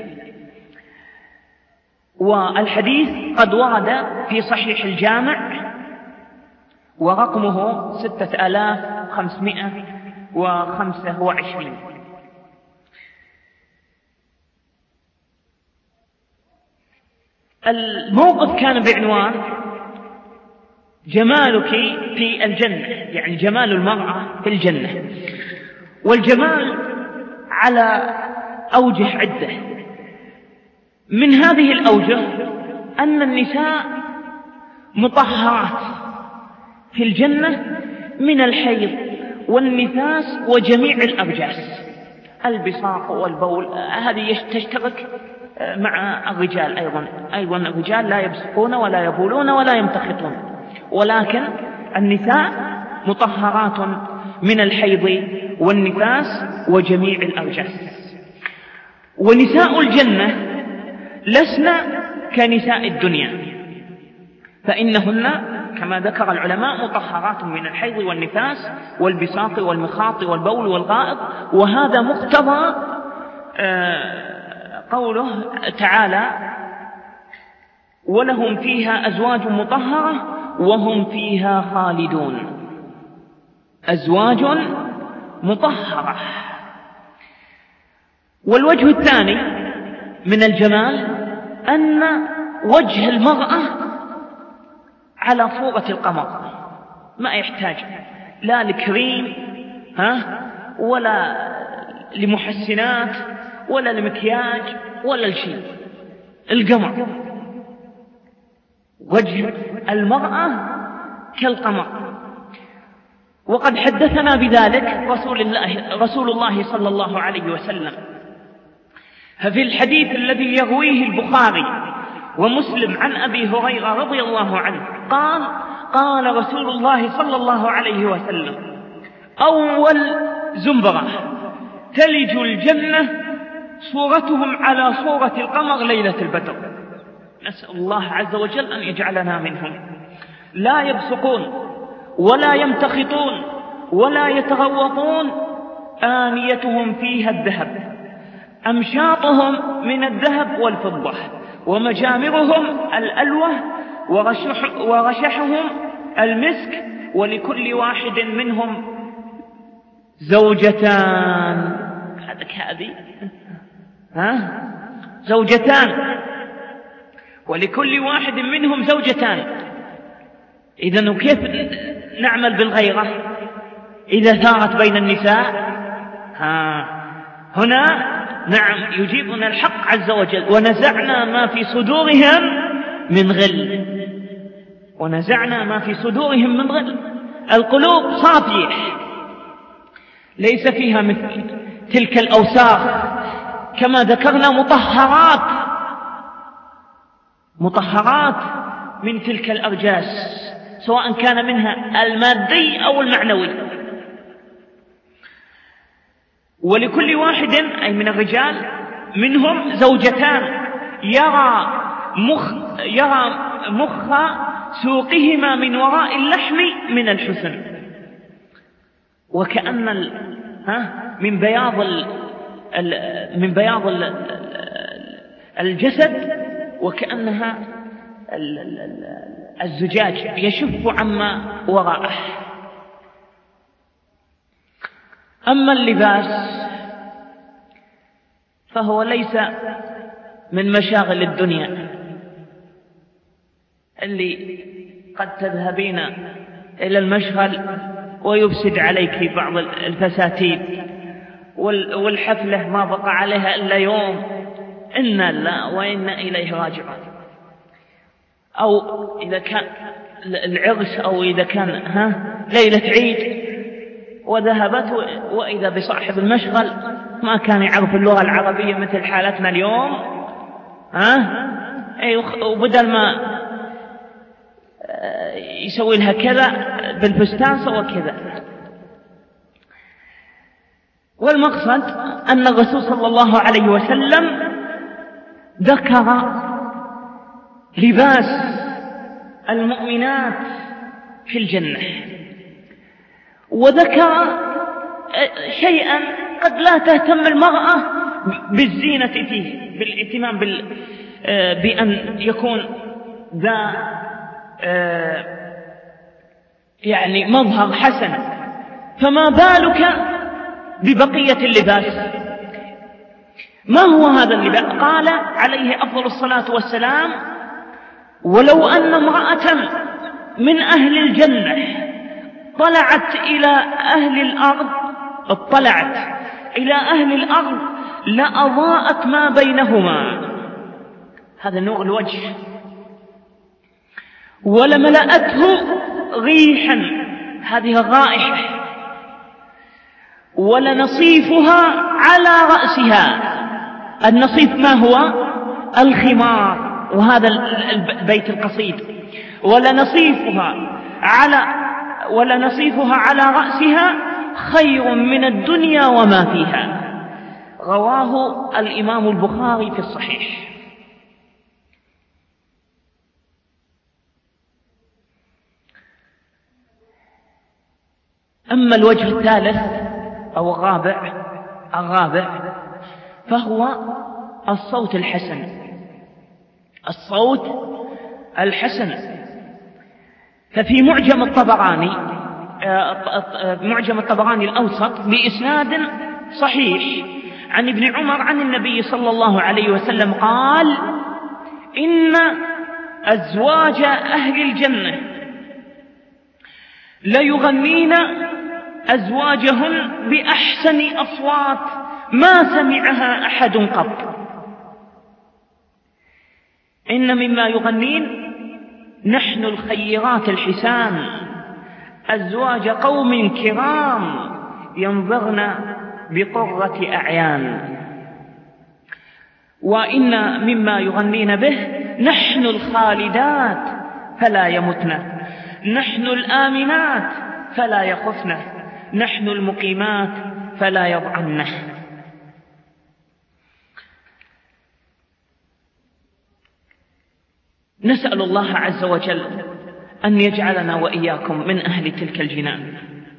والحديث قد ورد في صحيح الجامع ورقمه 6525. الموقف كان بعنوان جمالك في الجنة، يعني جمال المرأة في الجنة. والجمال على أوجه عدة. من هذه الأوجه أن النساء مطهرات في الجنة من الحيض والنفاس وجميع الأرجاس، البصاق والبول، هذه تشترك مع الرجال أيضا الرجال لا يبصقون ولا يبولون ولا يمتخطون، ولكن النساء مطهرات من الحيض والنفاس وجميع الأرجاس. ونساء الجنة لسن كنساء الدنيا، فإنهن كما ذكر العلماء مطهرات من الحيض والنفاس والبصاق والمخاط والبول والغائط. وهذا مقتضى قوله تعالى: ولهم فيها أزواج مطهرة وهم فيها خالدون. أزواج مطهرة. والوجه الثاني من الجمال أن وجه المرأة على صورة القمر، ما يحتاج لا لكريم ولا لمحسنات ولا لمكياج ولا لشيء. القمر، وجه المرأة كالقمر. وقد حدثنا بذلك رسول الله صلى الله عليه وسلم. ففي الحديث الذي يرويه البخاري ومسلم عن أبي هريرة رضي الله عنه قال رسول الله صلى الله عليه وسلم: أول زمرة تلج الجنة صورتهم على صورة القمر ليلة البدر. نسأل الله عز وجل أن يجعلنا منهم. لا يبصقون ولا يمتخطون ولا يتغوطون، آنيتهم فيها الذهب، أمشاطهم من الذهب والفضة، ومجامرهم الألوة، ورشحهم المسك، ولكل واحد منهم زوجتان، هذه زوجتان، ولكل واحد منهم زوجتان. إذن وكيف نعمل بالغيرة إذا ثارت بين النساء؟ هنا نعم يجيبنا الحق عز وجل: ونزعنا ما في صدورهم من غل. ونزعنا ما في صدورهم من غل. القلوب صافية ليس فيها مثل تلك الأوساخ، كما ذكرنا مطهرات من تلك الأرجاس، سواء كان منها المادي أو المعنوي. ولكل واحد أي من الرجال منهم زوجتان يرى مخ سوقهما من وراء اللحم من الحسن، وكأن من بياض الجسد وكأنها الزجاج يشف عما وراءه. أما اللباس فهو ليس من مشاغل الدنيا اللي قد تذهبين إلى المشغل ويفسد عليك بعض الفساتين، والحفلة ما بقى عليها إلا يوم، إنا لا وإنا إليه راجعون. أو إذا كان العرس، أو إذا كان ليلة عيد وذهبت، وإذا بصاحب المشغل ما كان يعرف اللغة العربية مثل حالتنا اليوم، وبدل ما يسوي لها كذا بالفستان سوى كذا. والمقصد أن الرسول صلى الله عليه وسلم ذكر لباس المؤمنات في الجنة، وذكر شيئا قد لا تهتم المرأة بالزينة فيه، بالاهتمام بأن يكون ذا يعني مظهر حسن، فما بالك ببقية اللباس؟ ما هو هذا اللباس؟ قال عليه أفضل الصلاة والسلام: ولو أن امرأة من أهل الجنة اطلعت إلى أهل الأرض لأضاءت ما بينهما، هذا نور الوجه، ولملأته ريحا، هذه الرائحة، ولنصيفها على رأسها. النصيف ما هو؟ الخمار، وهذا البيت القصيد. ولنصيفها على رأسها خير من الدنيا وما فيها. رواه الإمام البخاري في الصحيح. أما الوجه الثالث أو الرابع فهو الصوت الحسن. ففي معجم الطبراني الأوسط بإسناد صحيح عن ابن عمر عن النبي صلى الله عليه وسلم قال: إن أزواج أهل الجنة ليغنين أزواجهن بأحسن أصوات ما سمعها أحد قط. إن مما يغنين: نحن الخيرات الحسان، أزواج قوم كرام ينظرن بقرة أعيان. وإن مما يغنين به: نحن الخالدات فلا يمتن، نحن الآمنات فلا يخفن، نحن المقيمات فلا يضعنه. نسأل الله عز وجل أن يجعلنا وإياكم من أهل تلك الجنان،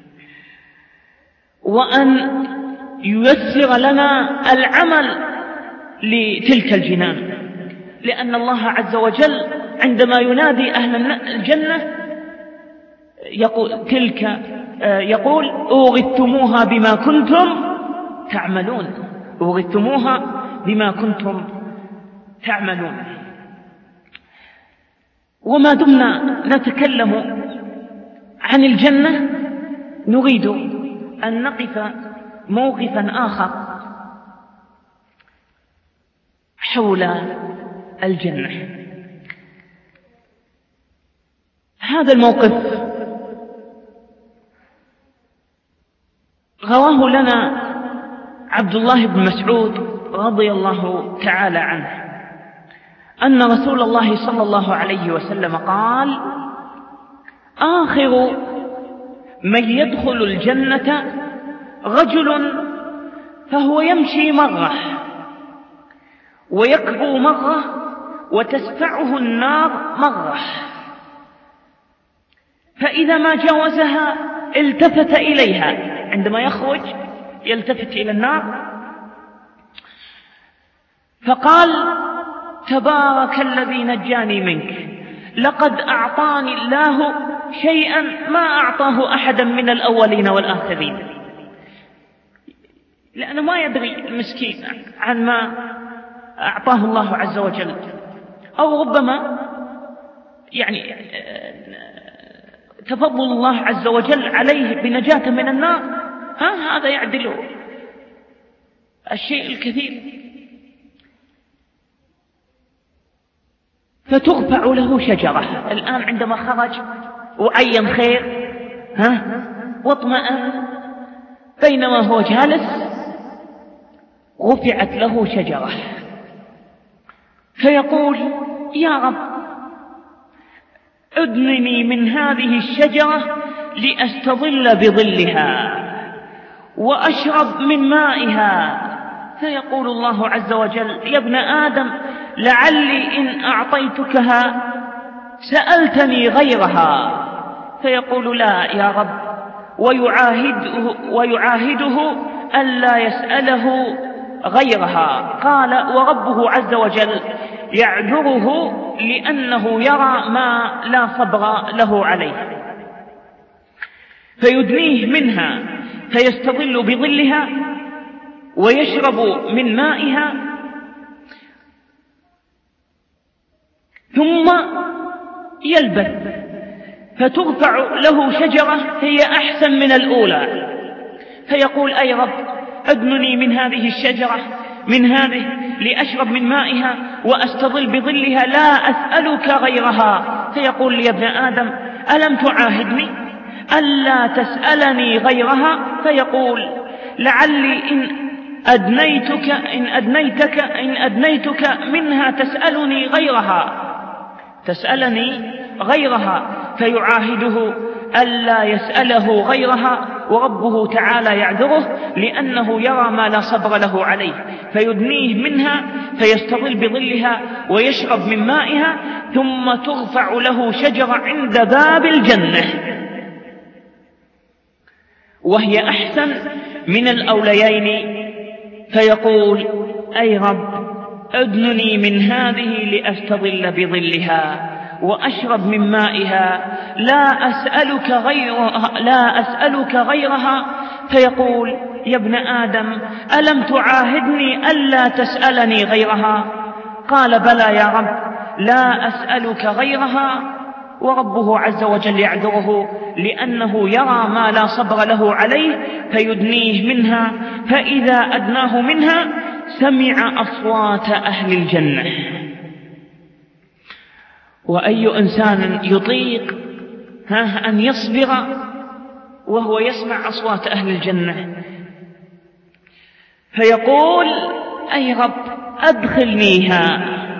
وأن ييسر لنا العمل لتلك الجنان، لأن الله عز وجل عندما ينادي أهل الجنة يقول: تلك يقول أوغثتموها بما كنتم تعملون، أوغثتموها بما كنتم تعملون. وما دمنا نتكلم عن الجنة نريد أن نقف موقفا آخر حول الجنة. هذا الموقف رواه لنا عبد الله بن مسعود رضي الله تعالى عنه أن رسول الله صلى الله عليه وسلم قال: آخر من يدخل الجنة رجل فهو يمشي مرة ويكبو مرة وتسفعه النار مرة، فإذا ما جاوزها التفت إليها، عندما يخرج يلتفت إلى النار فقال: تبارك الذي نجاني منك، لقد أعطاني الله شيئا ما أعطاه أحدا من الأولين والآخرين. لأنه ما يدري المسكين عن ما أعطاه الله عز وجل، أو ربما يعني تفضل الله عز وجل عليه بنجاة من النار، هذا يعدل الشيء الكثير. فترفع له شجرة. الآن عندما خرج وعين خير واطمأن، بينما هو جالس رفعت له شجرة فيقول: يا رب أدنني من هذه الشجرة لأستظل بظلها وأشرب من مائها. فيقول الله عز وجل: يا ابن آدم لعلي إن أعطيتكها سألتني غيرها. فيقول: لا يا رب، ويعاهده ألا يسأله غيرها. قال: وربه عز وجل يعذره لأنه يرى ما لا صبر له عليه، فيدنيه منها فيستظل بظلها ويشرب من مائها، ثم يلبث فترفع له شجرة هي أحسن من الأولى، فيقول: أي رب أدنني من هذه الشجرة من هذه لأشرب من مائها وأستظل بظلها لا أسألك غيرها. فيقول: يا ابن آدم ألم تعاهدني ألا تسألني غيرها؟ فيقول: لعلي إن أدنيتك منها تسألني غيرها. فيعاهده ألا يسأله غيرها، وربه تعالى يعذره لأنه يرى ما لا صبر له عليه، فيدنيه منها فيستظل بظلها ويشرب من مائها، ثم ترفع له شجرة عند باب الجنة وهي أحسن من الأوليين، فيقول: أي رب أدنني من هذه لأستظل بظلها وأشرب من مائها لا أسألك غيرها. فيقول: يا ابن آدم ألم تعاهدني ألا تسألني غيرها؟ قال: بلى يا رب لا أسألك غيرها. وربه عز وجل يعذره لأنه يرى ما لا صبر له عليه، فيدنيه منها، فإذا أدناه منها سمع أصوات أهل الجنة. وأي إنسان يطيق أن يصبر وهو يسمع أصوات أهل الجنة؟ فيقول: أي رب أدخلنيها.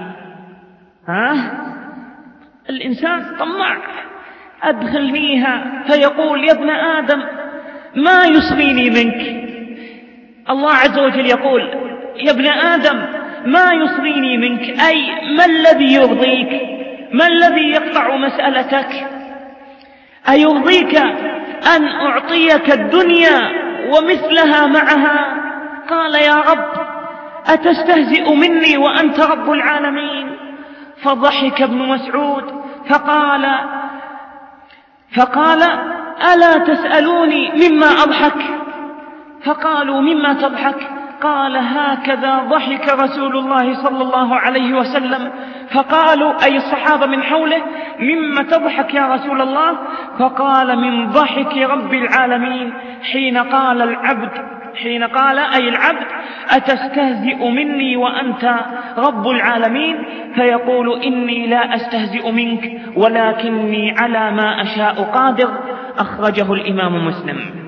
الإنسان طماع، أدخلنيها. فيقول: يا ابن آدم ما يصغيني منك. الله عز وجل يقول: يا ابن آدم ما يصغيني منك، أي ما الذي يرضيك؟ ما الذي يقطع مسألتك؟ أيرضيك أن أعطيك الدنيا ومثلها معها؟ قال: يا رب أتستهزئ مني وأنت رب العالمين؟ فضحك ابن مسعود فقال: ألا تسألوني مما أضحك؟ فقالوا مما تضحك؟ قال هكذا ضحك رسول الله صلى الله عليه وسلم. فقالوا أي الصحابة من حوله مما تضحك يا رسول الله؟ فقال من ضحك رب العالمين حين قال أي العبد أتستهزئ مني وأنت رب العالمين؟ فيقول إني لا أستهزئ منك ولكني على ما أشاء قادر. أخرجه الإمام مسلم.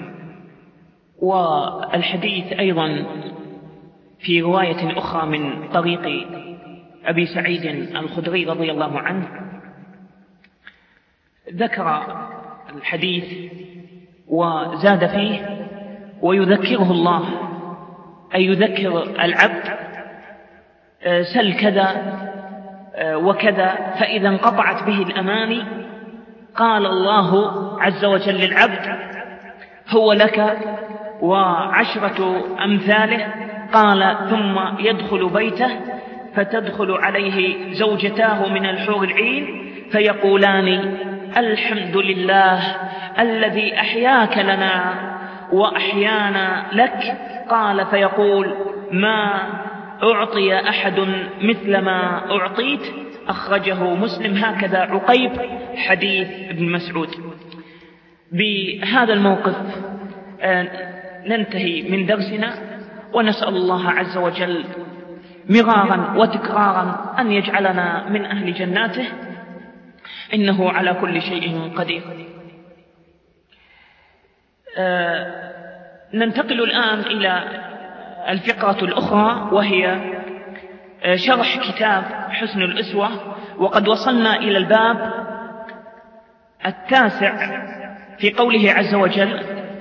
والحديث أيضا في رواية أخرى من طريق أبي سعيد الخدري رضي الله عنه ذكر الحديث وزاد فيه ويذكره الله، أي يذكر العبد سل كذا وكذا فإذا انقطعت به الأماني قال الله عز وجل للعبد هو لك وعشرة أمثاله. قال ثم يدخل بيته فتدخل عليه زوجتاه من الحور العين فيقولان الحمد لله الذي أحياك لنا وأحيانا لك. قال فيقول ما أعطي أحد مثل ما أعطيت. أخرجه مسلم. هكذا عقيب حديث ابن مسعود. بهذا الموقف ننتهي من درسنا، ونسأل الله عز وجل مرارا وتكرارا أن يجعلنا من أهل جناته إنه على كل شيء قدير. ننتقل الآن إلى الفقرة الأخرى وهي شرح كتاب حسن الأسوة، وقد وصلنا إلى الباب 9 في قوله عز وجل.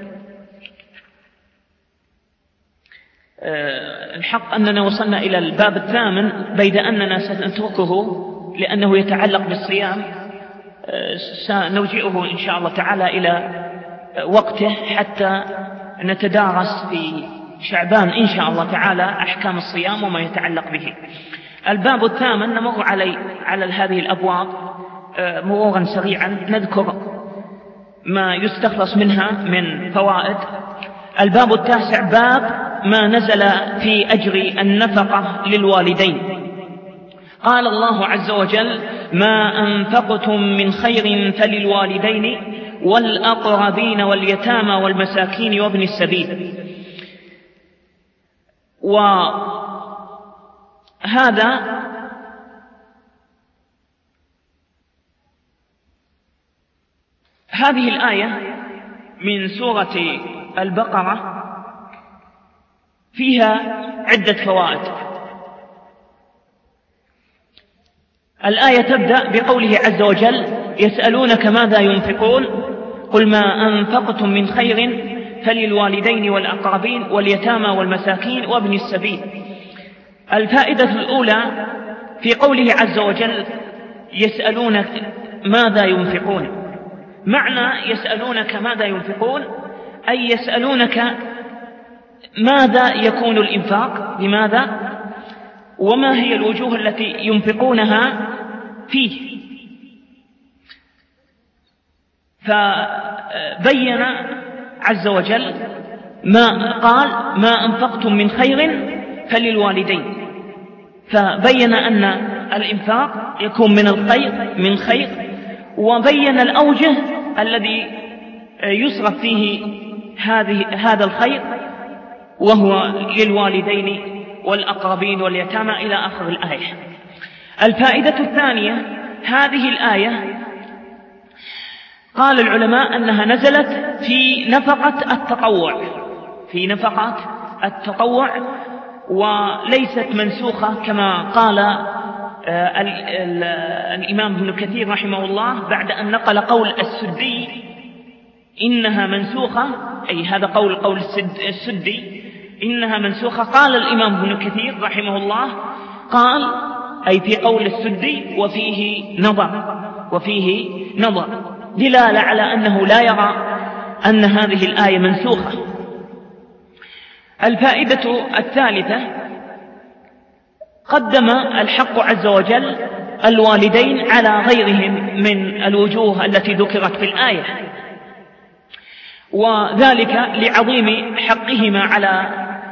الحق أننا وصلنا إلى الباب 8 بيد أننا سنتركه لأنه يتعلق بالصيام، سنرجئه إن شاء الله تعالى إلى وقته حتى نتدارس في شعبان إن شاء الله تعالى أحكام الصيام وما يتعلق به. الباب 8 نمر على هذه الأبواب مرورا سريعا، نذكر ما يستخلص منها من فوائد. الباب 9 باب ما نزل في أجر النفقة للوالدين. قال الله عز وجل ما أنفقتم من خير فللوالدين والأقربين واليتامى والمساكين وابن السبيل. هذه الآية من سورة البقرة فيها عدة فوائد. الآية تبدأ بقوله عز وجل يسألونك ماذا ينفقون قل ما أنفقتم من خير فللوالدين والأقربين واليتامى والمساكين وابن السبيل. الفائدة الأولى في قوله عز وجل يسألونك ماذا ينفقون. معنى يسألونك ماذا ينفقون أي يسألونك ماذا يكون الإنفاق، لماذا، وما هي الوجوه التي ينفقونها فيه. فبين عز وجل ما قال ما أنفقتم من خير فللوالدين، فبين أن الإنفاق يكون من خير، وبين الأوجه الذي يصرف فيه هذا الخير وهو للوالدين والأقربين واليتامى إلى آخر الآية. الفائدة الثانية هذه الآية قال العلماء أنها نزلت في نفقة التطوع وليست منسوخة كما قال الإمام ابن كثير رحمه الله بعد أن نقل قول السدي إنها منسوخة، أي هذا قول السدي إنها منسوخة. قال الإمام ابن كثير رحمه الله قال أي في قول السدي وفيه نظر دلالة على أنه لا يرى أن هذه الآية منسوخة. الفائدة الثالثة قدم الحق عز وجل الوالدين على غيرهم من الوجوه التي ذكرت في الآية، وذلك لعظيم حقهما على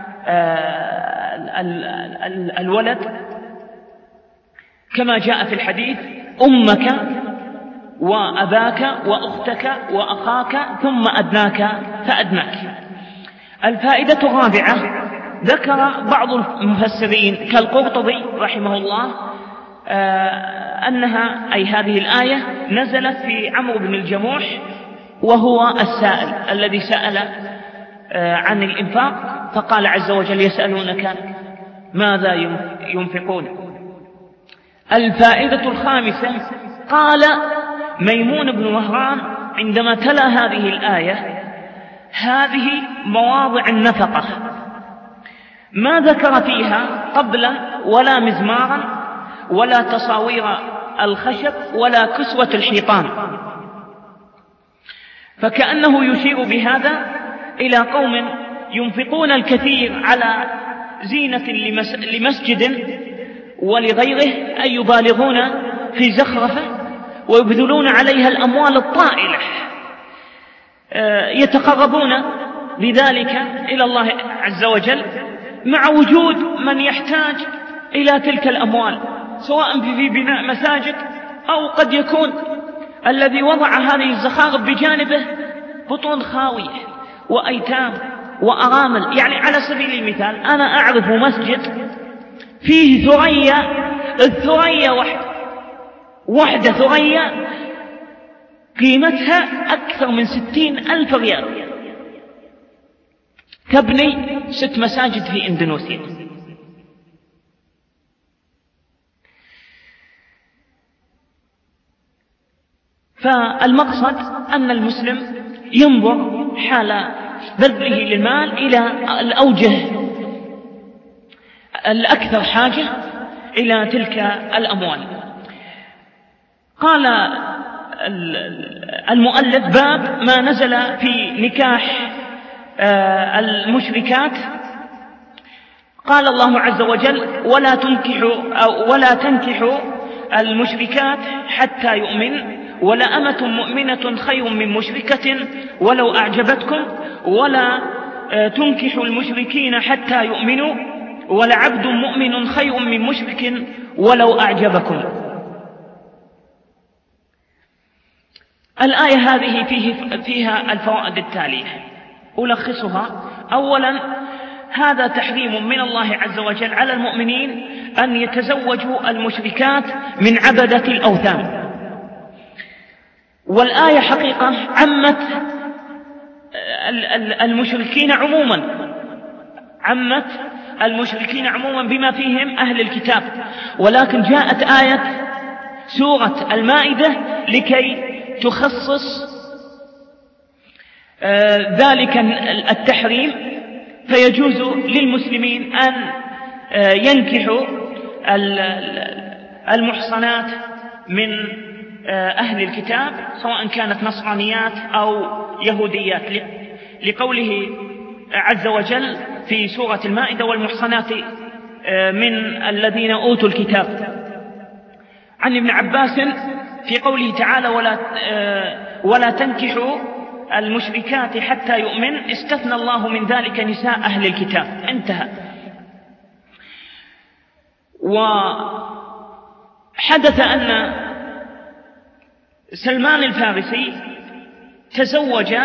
الولد، كما جاء في الحديث: أمك وأباك وأختك وأخاك ثم أدناك فأدناك. الفائدة الرابعة، ذكر بعض المفسرين كالقرطبي رحمه الله أنها أي هذه الآية نزلت في عمرو بن الجموح، وهو السائل الذي سأل عن الإنفاق، فقال عز وجل: يسألونك ماذا ينفقون. الفائدة الخامسة، قال ميمون بن مهران عندما تلا هذه الآية: هذه مواضع النفقة، ما ذكر فيها طبلا ولا مزمارا ولا تصاوير الخشب ولا كسوة الحيطان، فكأنه يشير بهذا إلى قوم ينفقون الكثير على زينة لمسجد ولغيره، أي يبالغون في زخرفة ويبذلون عليها الأموال الطائلة، يتقربون بذلك إلى الله عز وجل، مع وجود من يحتاج إلى تلك الأموال، سواء في بناء مساجد، أو قد يكون الذي وضع هذه الزخارف بجانبه بطون خاوية وأيتام وأرامل. يعني على سبيل المثال، أنا أعرف مسجد فيه ثريا، الثريا واحدة ثريا قيمتها أكثر من 60,000 ريال، تبني 6 مساجد في إندونيسيا. فالمقصد أن المسلم ينظر حال بذله للمال إلى الأوجه الأكثر حاجة إلى تلك الأموال. قال المؤلف: باب ما نزل في نكاح المشركات. قال الله عز وجل: ولا تنكحوا المشركات حتى يؤمن، ولأمة مؤمنة خير من مشركة ولو أعجبتكم، ولا تنكحوا المشركين حتى يؤمنوا، ولعبد مؤمن خير من مشرك ولو أعجبكم. الآية هذه فيها الفوائد التالية، ألخصها: أولا، هذا تحريم من الله عز وجل على المؤمنين أن يتزوجوا المشركات من عبدة الأوثان. والآية حقيقة عمت المشركين عموما بما فيهم أهل الكتاب، ولكن جاءت آية سورة المائدة لكي تخصص ذلك التحريم، فيجوز للمسلمين أن ينكحوا المحصنات من أهل الكتاب، سواء كانت نصرانيات أو يهوديات، لقوله عز وجل في سورة المائدة: والمحصنات من الذين أوتوا الكتاب. عن ابن عباس في قوله تعالى: ولا تنكحوا المشركات حتى يؤمن، استثنى الله من ذلك نساء أهل الكتاب. انتهى. وحدث أن سلمان الفارسي تزوج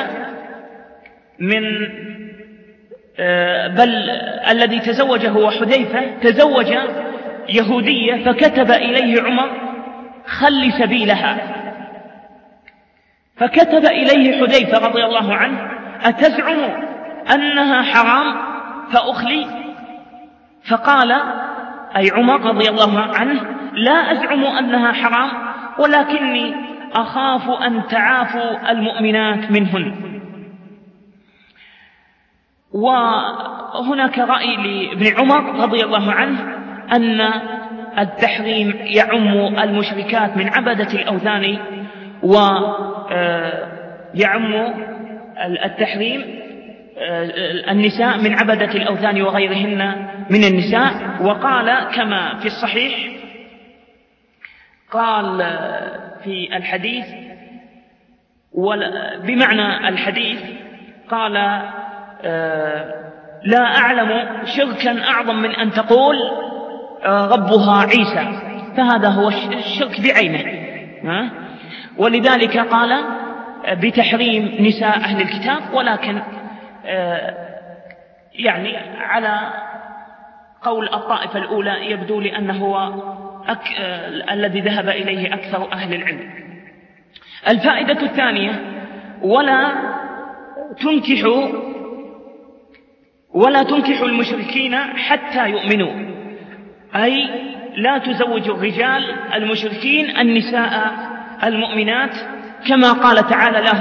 الذي تزوجه هو حذيفة، تزوج يهودية، فكتب إليه عمر: خل سبيلها. فكتب إليه حذيفة رضي الله عنه: أتزعم أنها حرام فأخلي؟ فقال أي عمر رضي الله عنه: لا أزعم أنها حرام، ولكني أخاف أن تعافوا المؤمنات منهن. وهناك رأي لابن عمر رضي الله عنه أن التحريم يعم المشركات من عبدة الأوثان، ويعم التحريم النساء من عبدة الأوثان وغيرهن من النساء. وقال كما في الصحيح، قال في الحديث بمعنى الحديث: قال لا أعلم شركا أعظم من أن تقول ربها عيسى، فهذا هو الشرك بعينه. ولذلك قال بتحريم نساء أهل الكتاب، ولكن يعني على قول الطائفة الأولى يبدو لي أنه هو الذي ذهب إليه أكثر أهل العلم. الفائدة الثانية: ولا تنكحوا المشركين حتى يؤمنوا، أي لا تزوج الرجال المشركين النساء المؤمنات، كما قال تعالى لا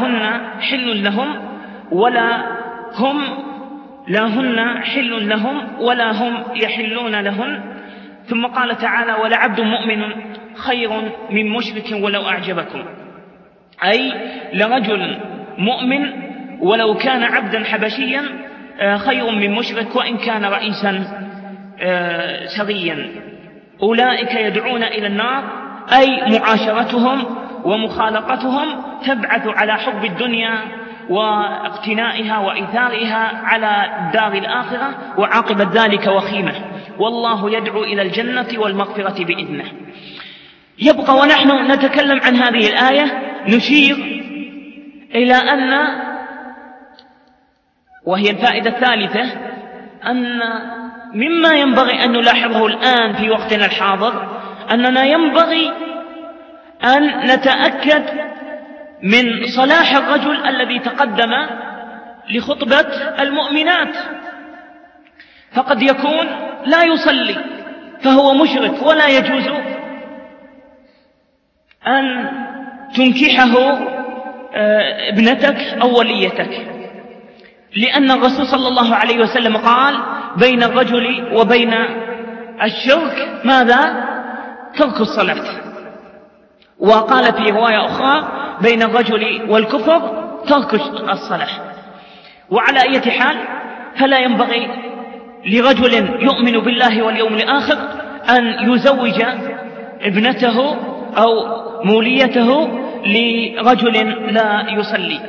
هن حل لهم ولا هم يحلون لهن. ثم قال تعالى ولعبد مؤمن خير من مشرك ولو أعجبكم، أي لرجل مؤمن ولو كان عبدا حبشيا خير من مشرك وإن كان رئيسا سريا. أولئك يدعون إلى النار، أي معاشرتهم ومخالطتهم تبعث على حب الدنيا واقتنائها وإيثارها على الدار الآخرة، وعاقبة ذلك وخيمة، والله يدعو إلى الجنة والمغفرة بإذنه. يبقى ونحن نتكلم عن هذه الآية نشير إلى أن، وهي الفائدة الثالثة، أن مما ينبغي أن نلاحظه الآن في وقتنا الحاضر أننا ينبغي أن نتأكد من صلاح الرجل الذي تقدم لخطبة المؤمنات، فقد يكون لا يصلي فهو مشرك، ولا يجوز أن تنكحه ابنتك أو وليتك، لأن الرسول صلى الله عليه وسلم قال بين الرجل وبين الشرك ماذا؟ ترك الصلاة. وقال في رواية أخرى بين الرجل والكفر ترك الصلاة. وعلى أي حال فلا ينبغي لرجل يؤمن بالله واليوم الآخر أن يزوج ابنته أو موليته لرجل لا يصلي.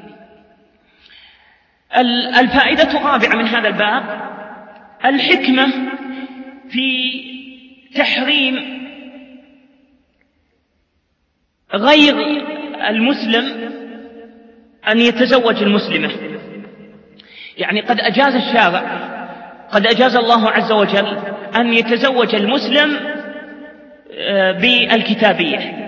الفائدة الرابعة من هذا الباب الحكمة في تحريم غير المسلم أن يتزوج المسلمة. يعني قد أجاز الشارع، قد أجاز الله عز وجل أن يتزوج المسلم بالكتابية،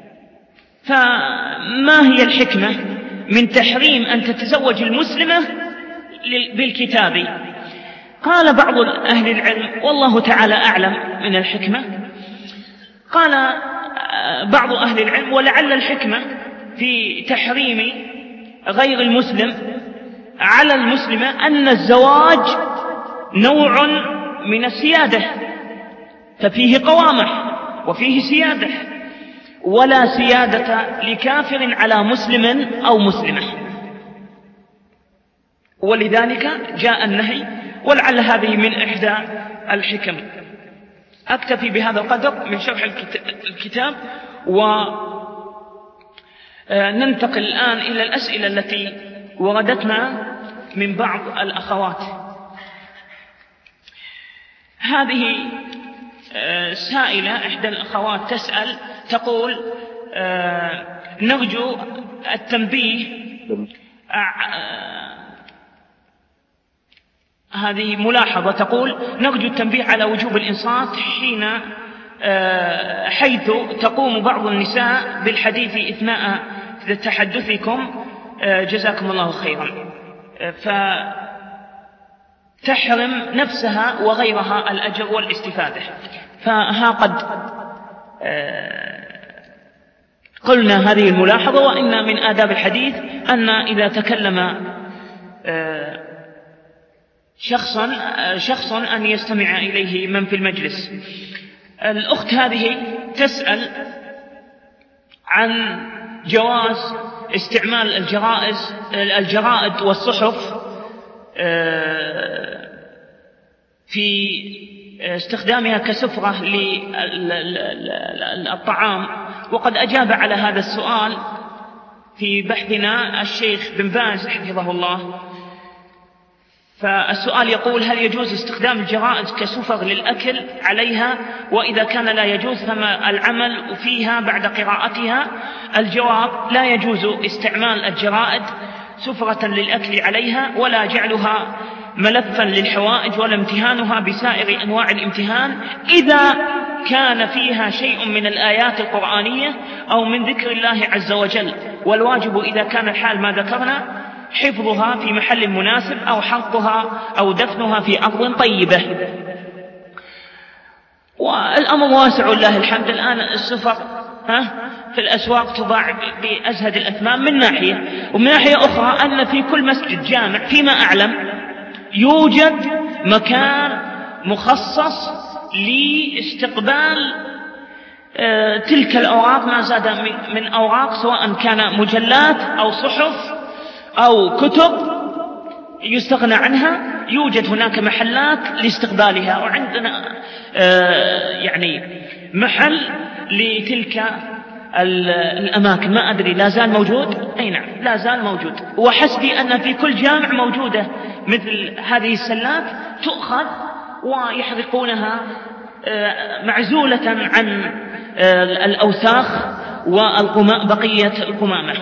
فما هي الحكمة من تحريم أن تتزوج المسلمة بالكتابي؟ قال بعض أهل العلم والله تعالى أعلم من الحكمة، قال بعض أهل العلم ولعل الحكمة في تحريم غير المسلم على المسلمة أن الزواج نوع من السيادة، ففيه قوامة وفيه سيادة، ولا سيادة لكافر على مسلم أو مسلمة، ولذلك جاء النهي، ولعل هذه من إحدى الحكم. أكتفي بهذا القدر من شرح الكتاب، وننتقل الآن إلى الأسئلة التي وردتنا من بعض الأخوات. هذه سائلة إحدى الأخوات تسأل تقول نرجو التنبيه، هذه ملاحظة تقول نرجو التنبيه على وجوب الإنصات حيث تقوم بعض النساء بالحديث أثناء تحدثكم جزاكم الله خيرا، فتحرم نفسها وغيرها الأجر والاستفادة. فها قد قلنا هذه الملاحظة، وإن من آداب الحديث أن إذا تكلم شخص أن يستمع إليه من في المجلس. الأخت هذه تسأل عن جواز استعمال الجرائد والصحف في استخدامها كسفرة للطعام، وقد أجاب على هذا السؤال في بحثنا الشيخ بن باز حفظه الله. فالسؤال يقول: هل يجوز استخدام الجرائد كسفر للأكل عليها؟ وإذا كان لا يجوز فما العمل فيها بعد قراءتها؟ الجواب: لا يجوز استعمال الجرائد سفرة للأكل عليها، ولا جعلها ملفا للحوائج، ولا امتهانها بسائر أنواع الامتهان إذا كان فيها شيء من الآيات القرآنية أو من ذكر الله عز وجل. والواجب إذا كان الحال ما ذكرنا حفظها في محل مناسب، أو حرقها أو دفنها في أرض طيبة. والأمر واسع لله الحمد. الآن السفر في الأسواق تباع بأزهد الأثمان من ناحية، ومن ناحية أخرى أن في كل مسجد جامع فيما أعلم يوجد مكان مخصص لاستقبال تلك الأوراق، ما زاد من أوراق، سواء كان مجلات أو صحف أو كتب يستغنى عنها. يوجد هناك محلات لاستقبالها، وعندنا يعني محل لتلك الأماكن. ما أدري لا زال موجود؟ أي نعم لا زال موجود. وحسبي أن في كل جامع موجودة مثل هذه السلات تؤخذ ويحرقونها معزولة عن الأوساخ بقية القمامة.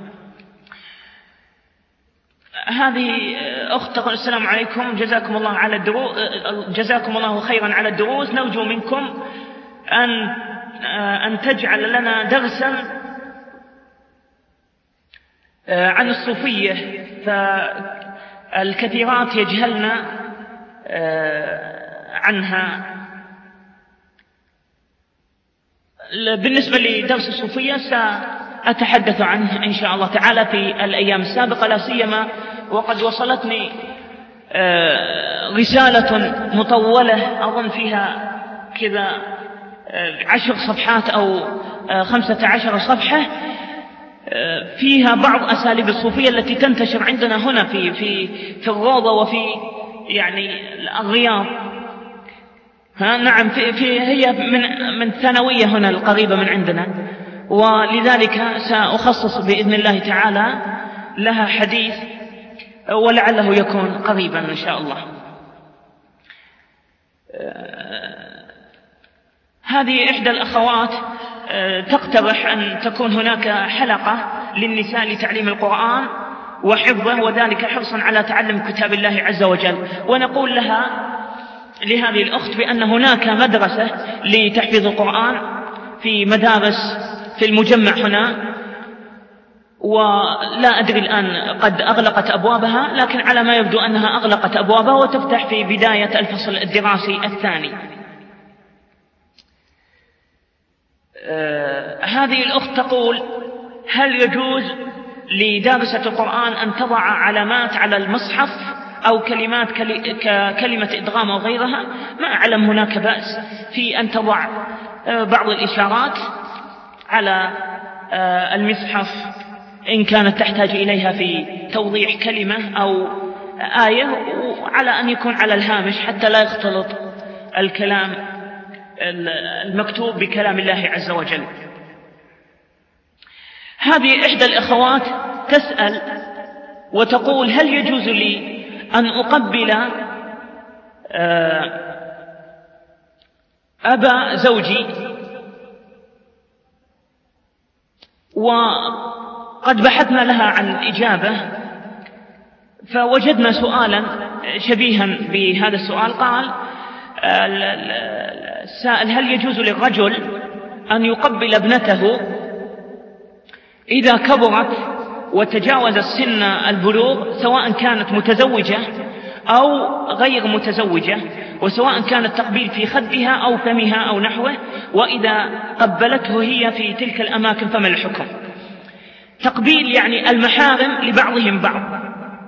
هذه أخت تقول: السلام عليكم، جزاكم الله خيرا على الدروس. نرجو منكم أن تجعل لنا درسا عن الصوفية، فالكثيرات يجهلن عنها. بالنسبة لدرس الصوفية سأتحدث عنه إن شاء الله تعالى في الأيام السابقة، لا سيما وقد وصلتني رسالة مطولة أظن فيها كذا 10 صفحات أو 15 صفحة، فيها بعض أساليب الصوفية التي تنتشر عندنا هنا في الروضة وفي يعني الرياض. نعم هي من ثانوية هنا القريبة من عندنا، ولذلك سأخصص بإذن الله تعالى لها حديث، ولعله يكون قريبا إن شاء الله. هذه إحدى الأخوات تقترح أن تكون هناك حلقة للنساء لتعليم القرآن وحفظه، وذلك حرصا على تعلم كتاب الله عز وجل. ونقول لهذه الأخت بأن هناك مدرسة لتحفيظ القرآن في مدارس في المجمع هنا، ولا أدري الآن قد أغلقت أبوابها، لكن على ما يبدو أنها أغلقت أبوابها وتفتح في بداية الفصل الدراسي الثاني. هذه الأخت تقول: هل يجوز لدارسة القرآن أن تضع علامات على المصحف أو كلمات ككلمة إدغام أو غيرها؟ ما أعلم هناك بأس في أن تضع بعض الإشارات على المصحف إن كانت تحتاج إليها في توضيح كلمة أو آية، وعلى أن يكون على الهامش حتى لا يختلط الكلام المكتوب بكلام الله عز وجل. هذه إحدى الأخوات تسأل وتقول: هل يجوز لي أن أقبل أبا زوجي؟ وقد بحثنا لها عن الإجابة فوجدنا سؤالا شبيها بهذا السؤال. قال السائل: هل يجوز للرجل أن يقبل ابنته إذا كبرت وتجاوز السن البلوغ، سواء كانت متزوجة أو غير متزوجة، وسواء كان التقبيل في خدها أو فمها أو نحوه، وإذا قبلته هي في تلك الأماكن فما الحكم؟ تقبيل يعني المحارم لبعضهم بعض.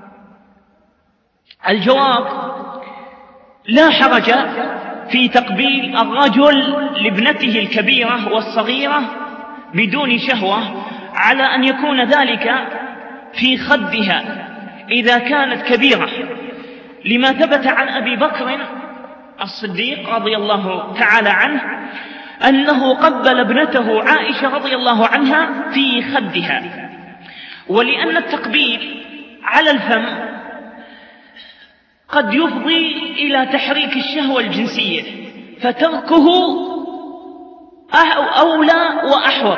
الجواب: لا حرج في تقبيل الرجل لابنته الكبيرة والصغيرة بدون شهوة، على أن يكون ذلك في خدها إذا كانت كبيرة، لما ثبت عن أبي بكر الصديق رضي الله تعالى عنه أنه قبل ابنته عائشة رضي الله عنها في خدها. ولأن التقبيل على الفم قد يفضي إلى تحريك الشهوة الجنسية، فتركه أولى وأحوط،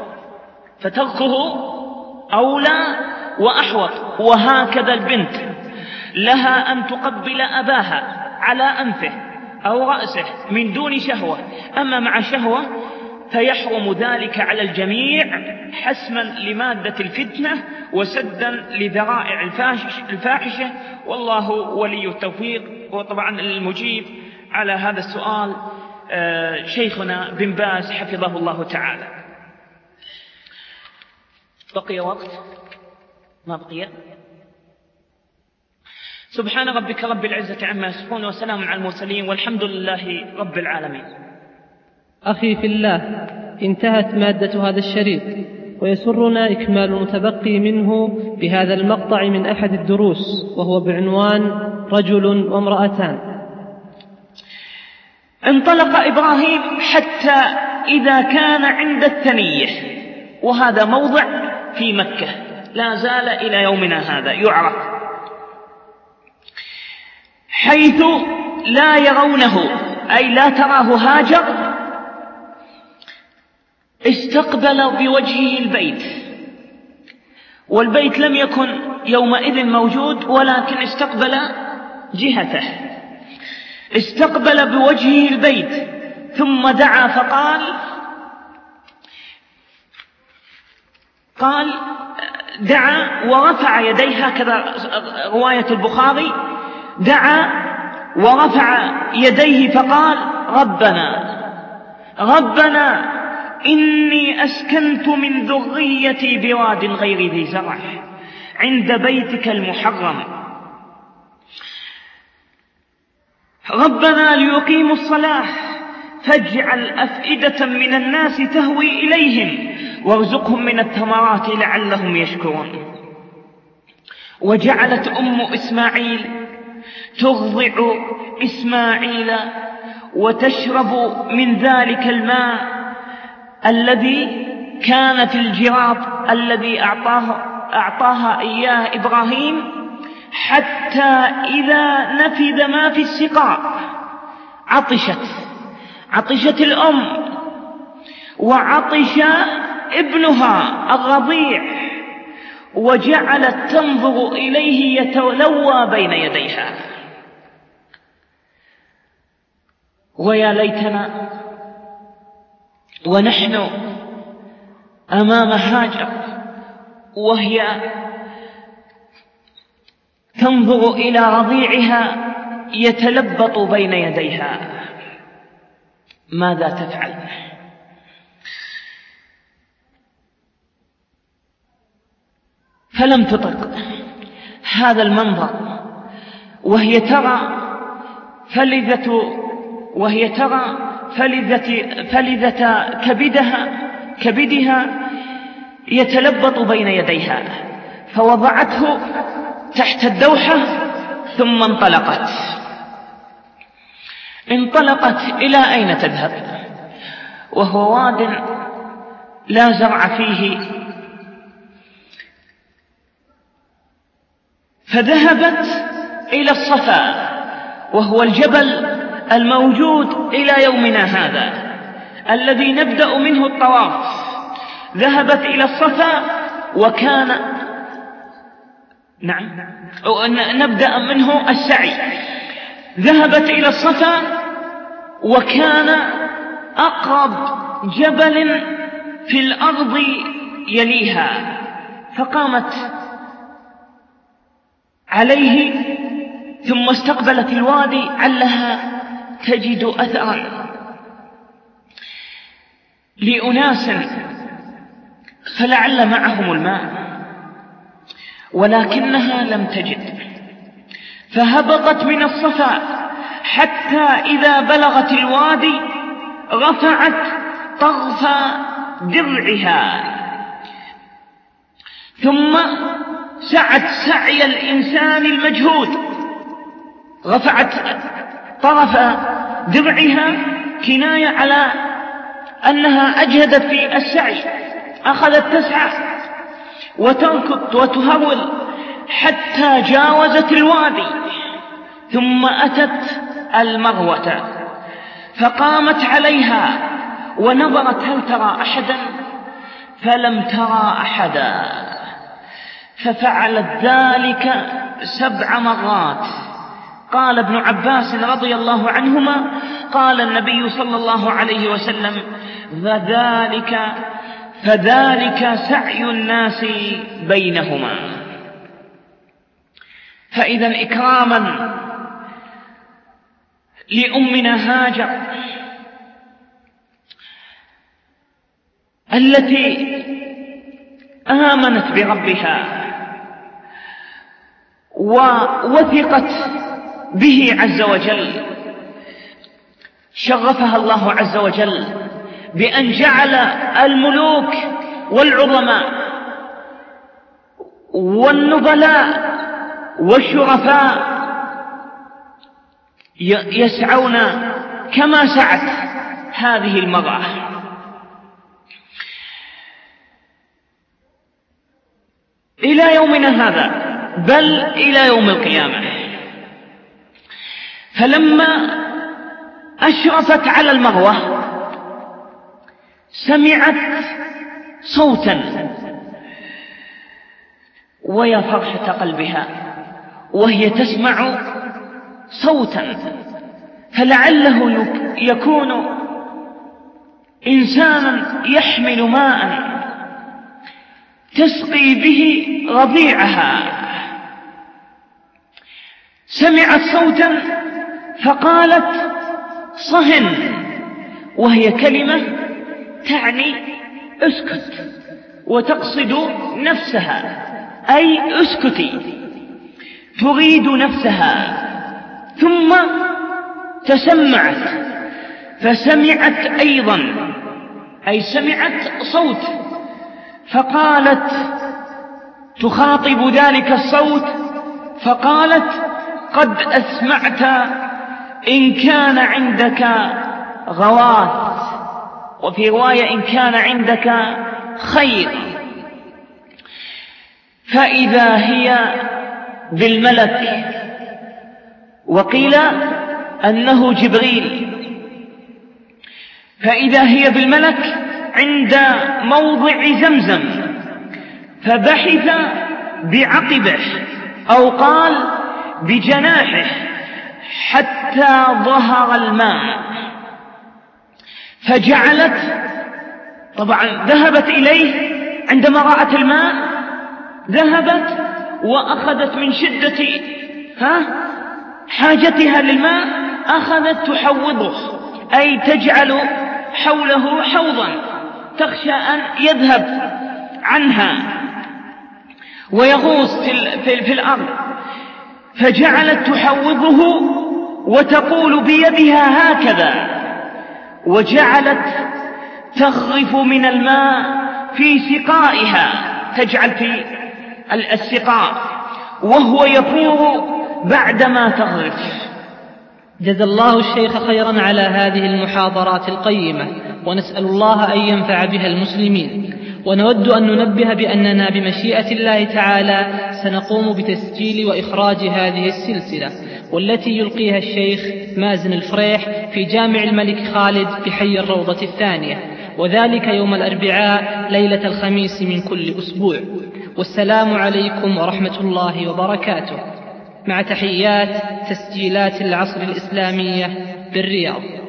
وهكذا البنت لها أن تقبل أباها على أنفه أو رأسه من دون شهوة، أما مع شهوة فيحرم ذلك على الجميع حسما لمادة الفتنة وسدا لذرائع الفاحشة، والله ولي التوفيق. وطبعا المجيب على هذا السؤال شيخنا بن باز حفظه الله تعالى. بقي وقت؟ ما بقي؟ سبحان ربك رب العزة عما يصفون وسلام على المرسلين والحمد لله رب العالمين. أخي في الله، انتهت مادة هذا الشريط، ويسرنا إكمال المتبقي منه بهذا المقطع من أحد الدروس، وهو بعنوان رجل وامرأتان. انطلق إبراهيم حتى إذا كان عند الثنية، وهذا موضع في مكة لا زال إلى يومنا هذا يعرف، حيث لا يرونه، أي لا تراه هاجر، استقبل بوجهه البيت، والبيت لم يكن يومئذ موجود ولكن استقبل جهته، استقبل بوجهه البيت، ثم دعا فقال دعا ورفع يديه، هكذا رواية البخاري، دعا ورفع يديه فقال ربنا إني أسكنت من ذريتي بواد غير ذي زرع عند بيتك المحرم، ربنا ليقيموا الصلاة فاجعل أفئدة من الناس تهوي إليهم وارزقهم من الثمرات لعلهم يشكرون. وجعلت أم إسماعيل ترضع إسماعيل وتشرب من ذلك الماء الذي كان في الجراب الذي أعطاها إياه إبراهيم، حتى إذا نفذ ما في السقاء عطشت الأم وعطش ابنها الرضيع، وجعلت تنظر إليه يتلوى بين يديها. ويا ليتنا ونحن أمام هاجر وهي تنظر إلى رضيعها يتلبط بين يديها، ماذا تفعل؟ فلم تطق هذا المنظر، وهي ترى فلذة كبدها يتلبط بين يديها، فوضعته تحت الدوحة ثم انطلقت إلى أين تذهب؟ وهو واد لا زرع فيه، فذهبت إلى الصفا، وهو الجبل الموجود إلى يومنا هذا الذي نبدأ منه الطواف. ذهبت إلى الصفا نبدأ منه السعي. ذهبت إلى الصفا وكان أقرب جبل في الأرض يليها، فقامت عليه ثم استقبلت الوادي علها تجد أثرا لأناس فلعل معهم الماء، ولكنها لم تجد، فهبطت من الصفا حتى إذا بلغت الوادي رفعت طرف درعها، ثم سعت سعي الإنسان المجهود، رفعت طرف درعها كناية على أنها أجهدت في السعي، أخذت تسعى وتركض وتهرول حتى جاوزت الوادي، ثم أتت المروة فقامت عليها ونظرت هل ترى أحدا، فلم ترى أحدا، ففعلت ذلك 7 مرات. قال ابن عباس رضي الله عنهما: قال النبي صلى الله عليه وسلم: فذلك سعي الناس بينهما. فإذا إكراما لأمنا هاجر التي آمنت بربها ووثقت به عز وجل، شرفها الله عز وجل بأن جعل الملوك والعظماء والنبلاء والشرفاء يسعون كما سعت هذه المرأة. إلى يومنا هذا، بل إلى يوم القيامة. فلما أشرفت على المروة سمعت صوتا، ويا فرحة قلبها وهي تسمع صوتا، فلعله يكون إنسانا يحمل ماء تسقي به رضيعها. سمعت صوتا فقالت صهن، وهي كلمة تعني اسكت، وتقصد نفسها، أي اسكتي، تريد نفسها. ثم تسمعت فسمعت أيضا، أي سمعت صوت، فقالت تخاطب ذلك الصوت فقالت: قد أسمعت إن كان عندك غواث، وفي رواية إن كان عندك خير. فإذا هي بالملك، وقيل أنه جبريل، فإذا هي بالملك عند موضع زمزم، فبحث بعقبه أو قال بجناحه حتى ظهر الماء، فجعلت، طبعا ذهبت إليه عندما رأت الماء، ذهبت وأخذت من شدة حاجتها للماء، أخذت تحوضه، أي تجعل حوله حوضا تخشى أن يذهب عنها ويغوص في الأرض، فجعلت تحوضه وتقول بيدها هكذا، وجعلت تغرف من الماء في سقائها، تجعل في السقاء وهو يفور بعدما تغرف. جزا الله الشيخ خيرا على هذه المحاضرات القيمة، ونسأل الله أن ينفع بها المسلمين. ونود أن ننبه بأننا بمشيئة الله تعالى سنقوم بتسجيل وإخراج هذه السلسلة، والتي يلقيها الشيخ مازن الفريح في جامع الملك خالد بحي الروضة الثانية، وذلك يوم الأربعاء ليلة الخميس من كل أسبوع. والسلام عليكم ورحمة الله وبركاته، مع تحيات تسجيلات العصر الإسلامية بالرياض.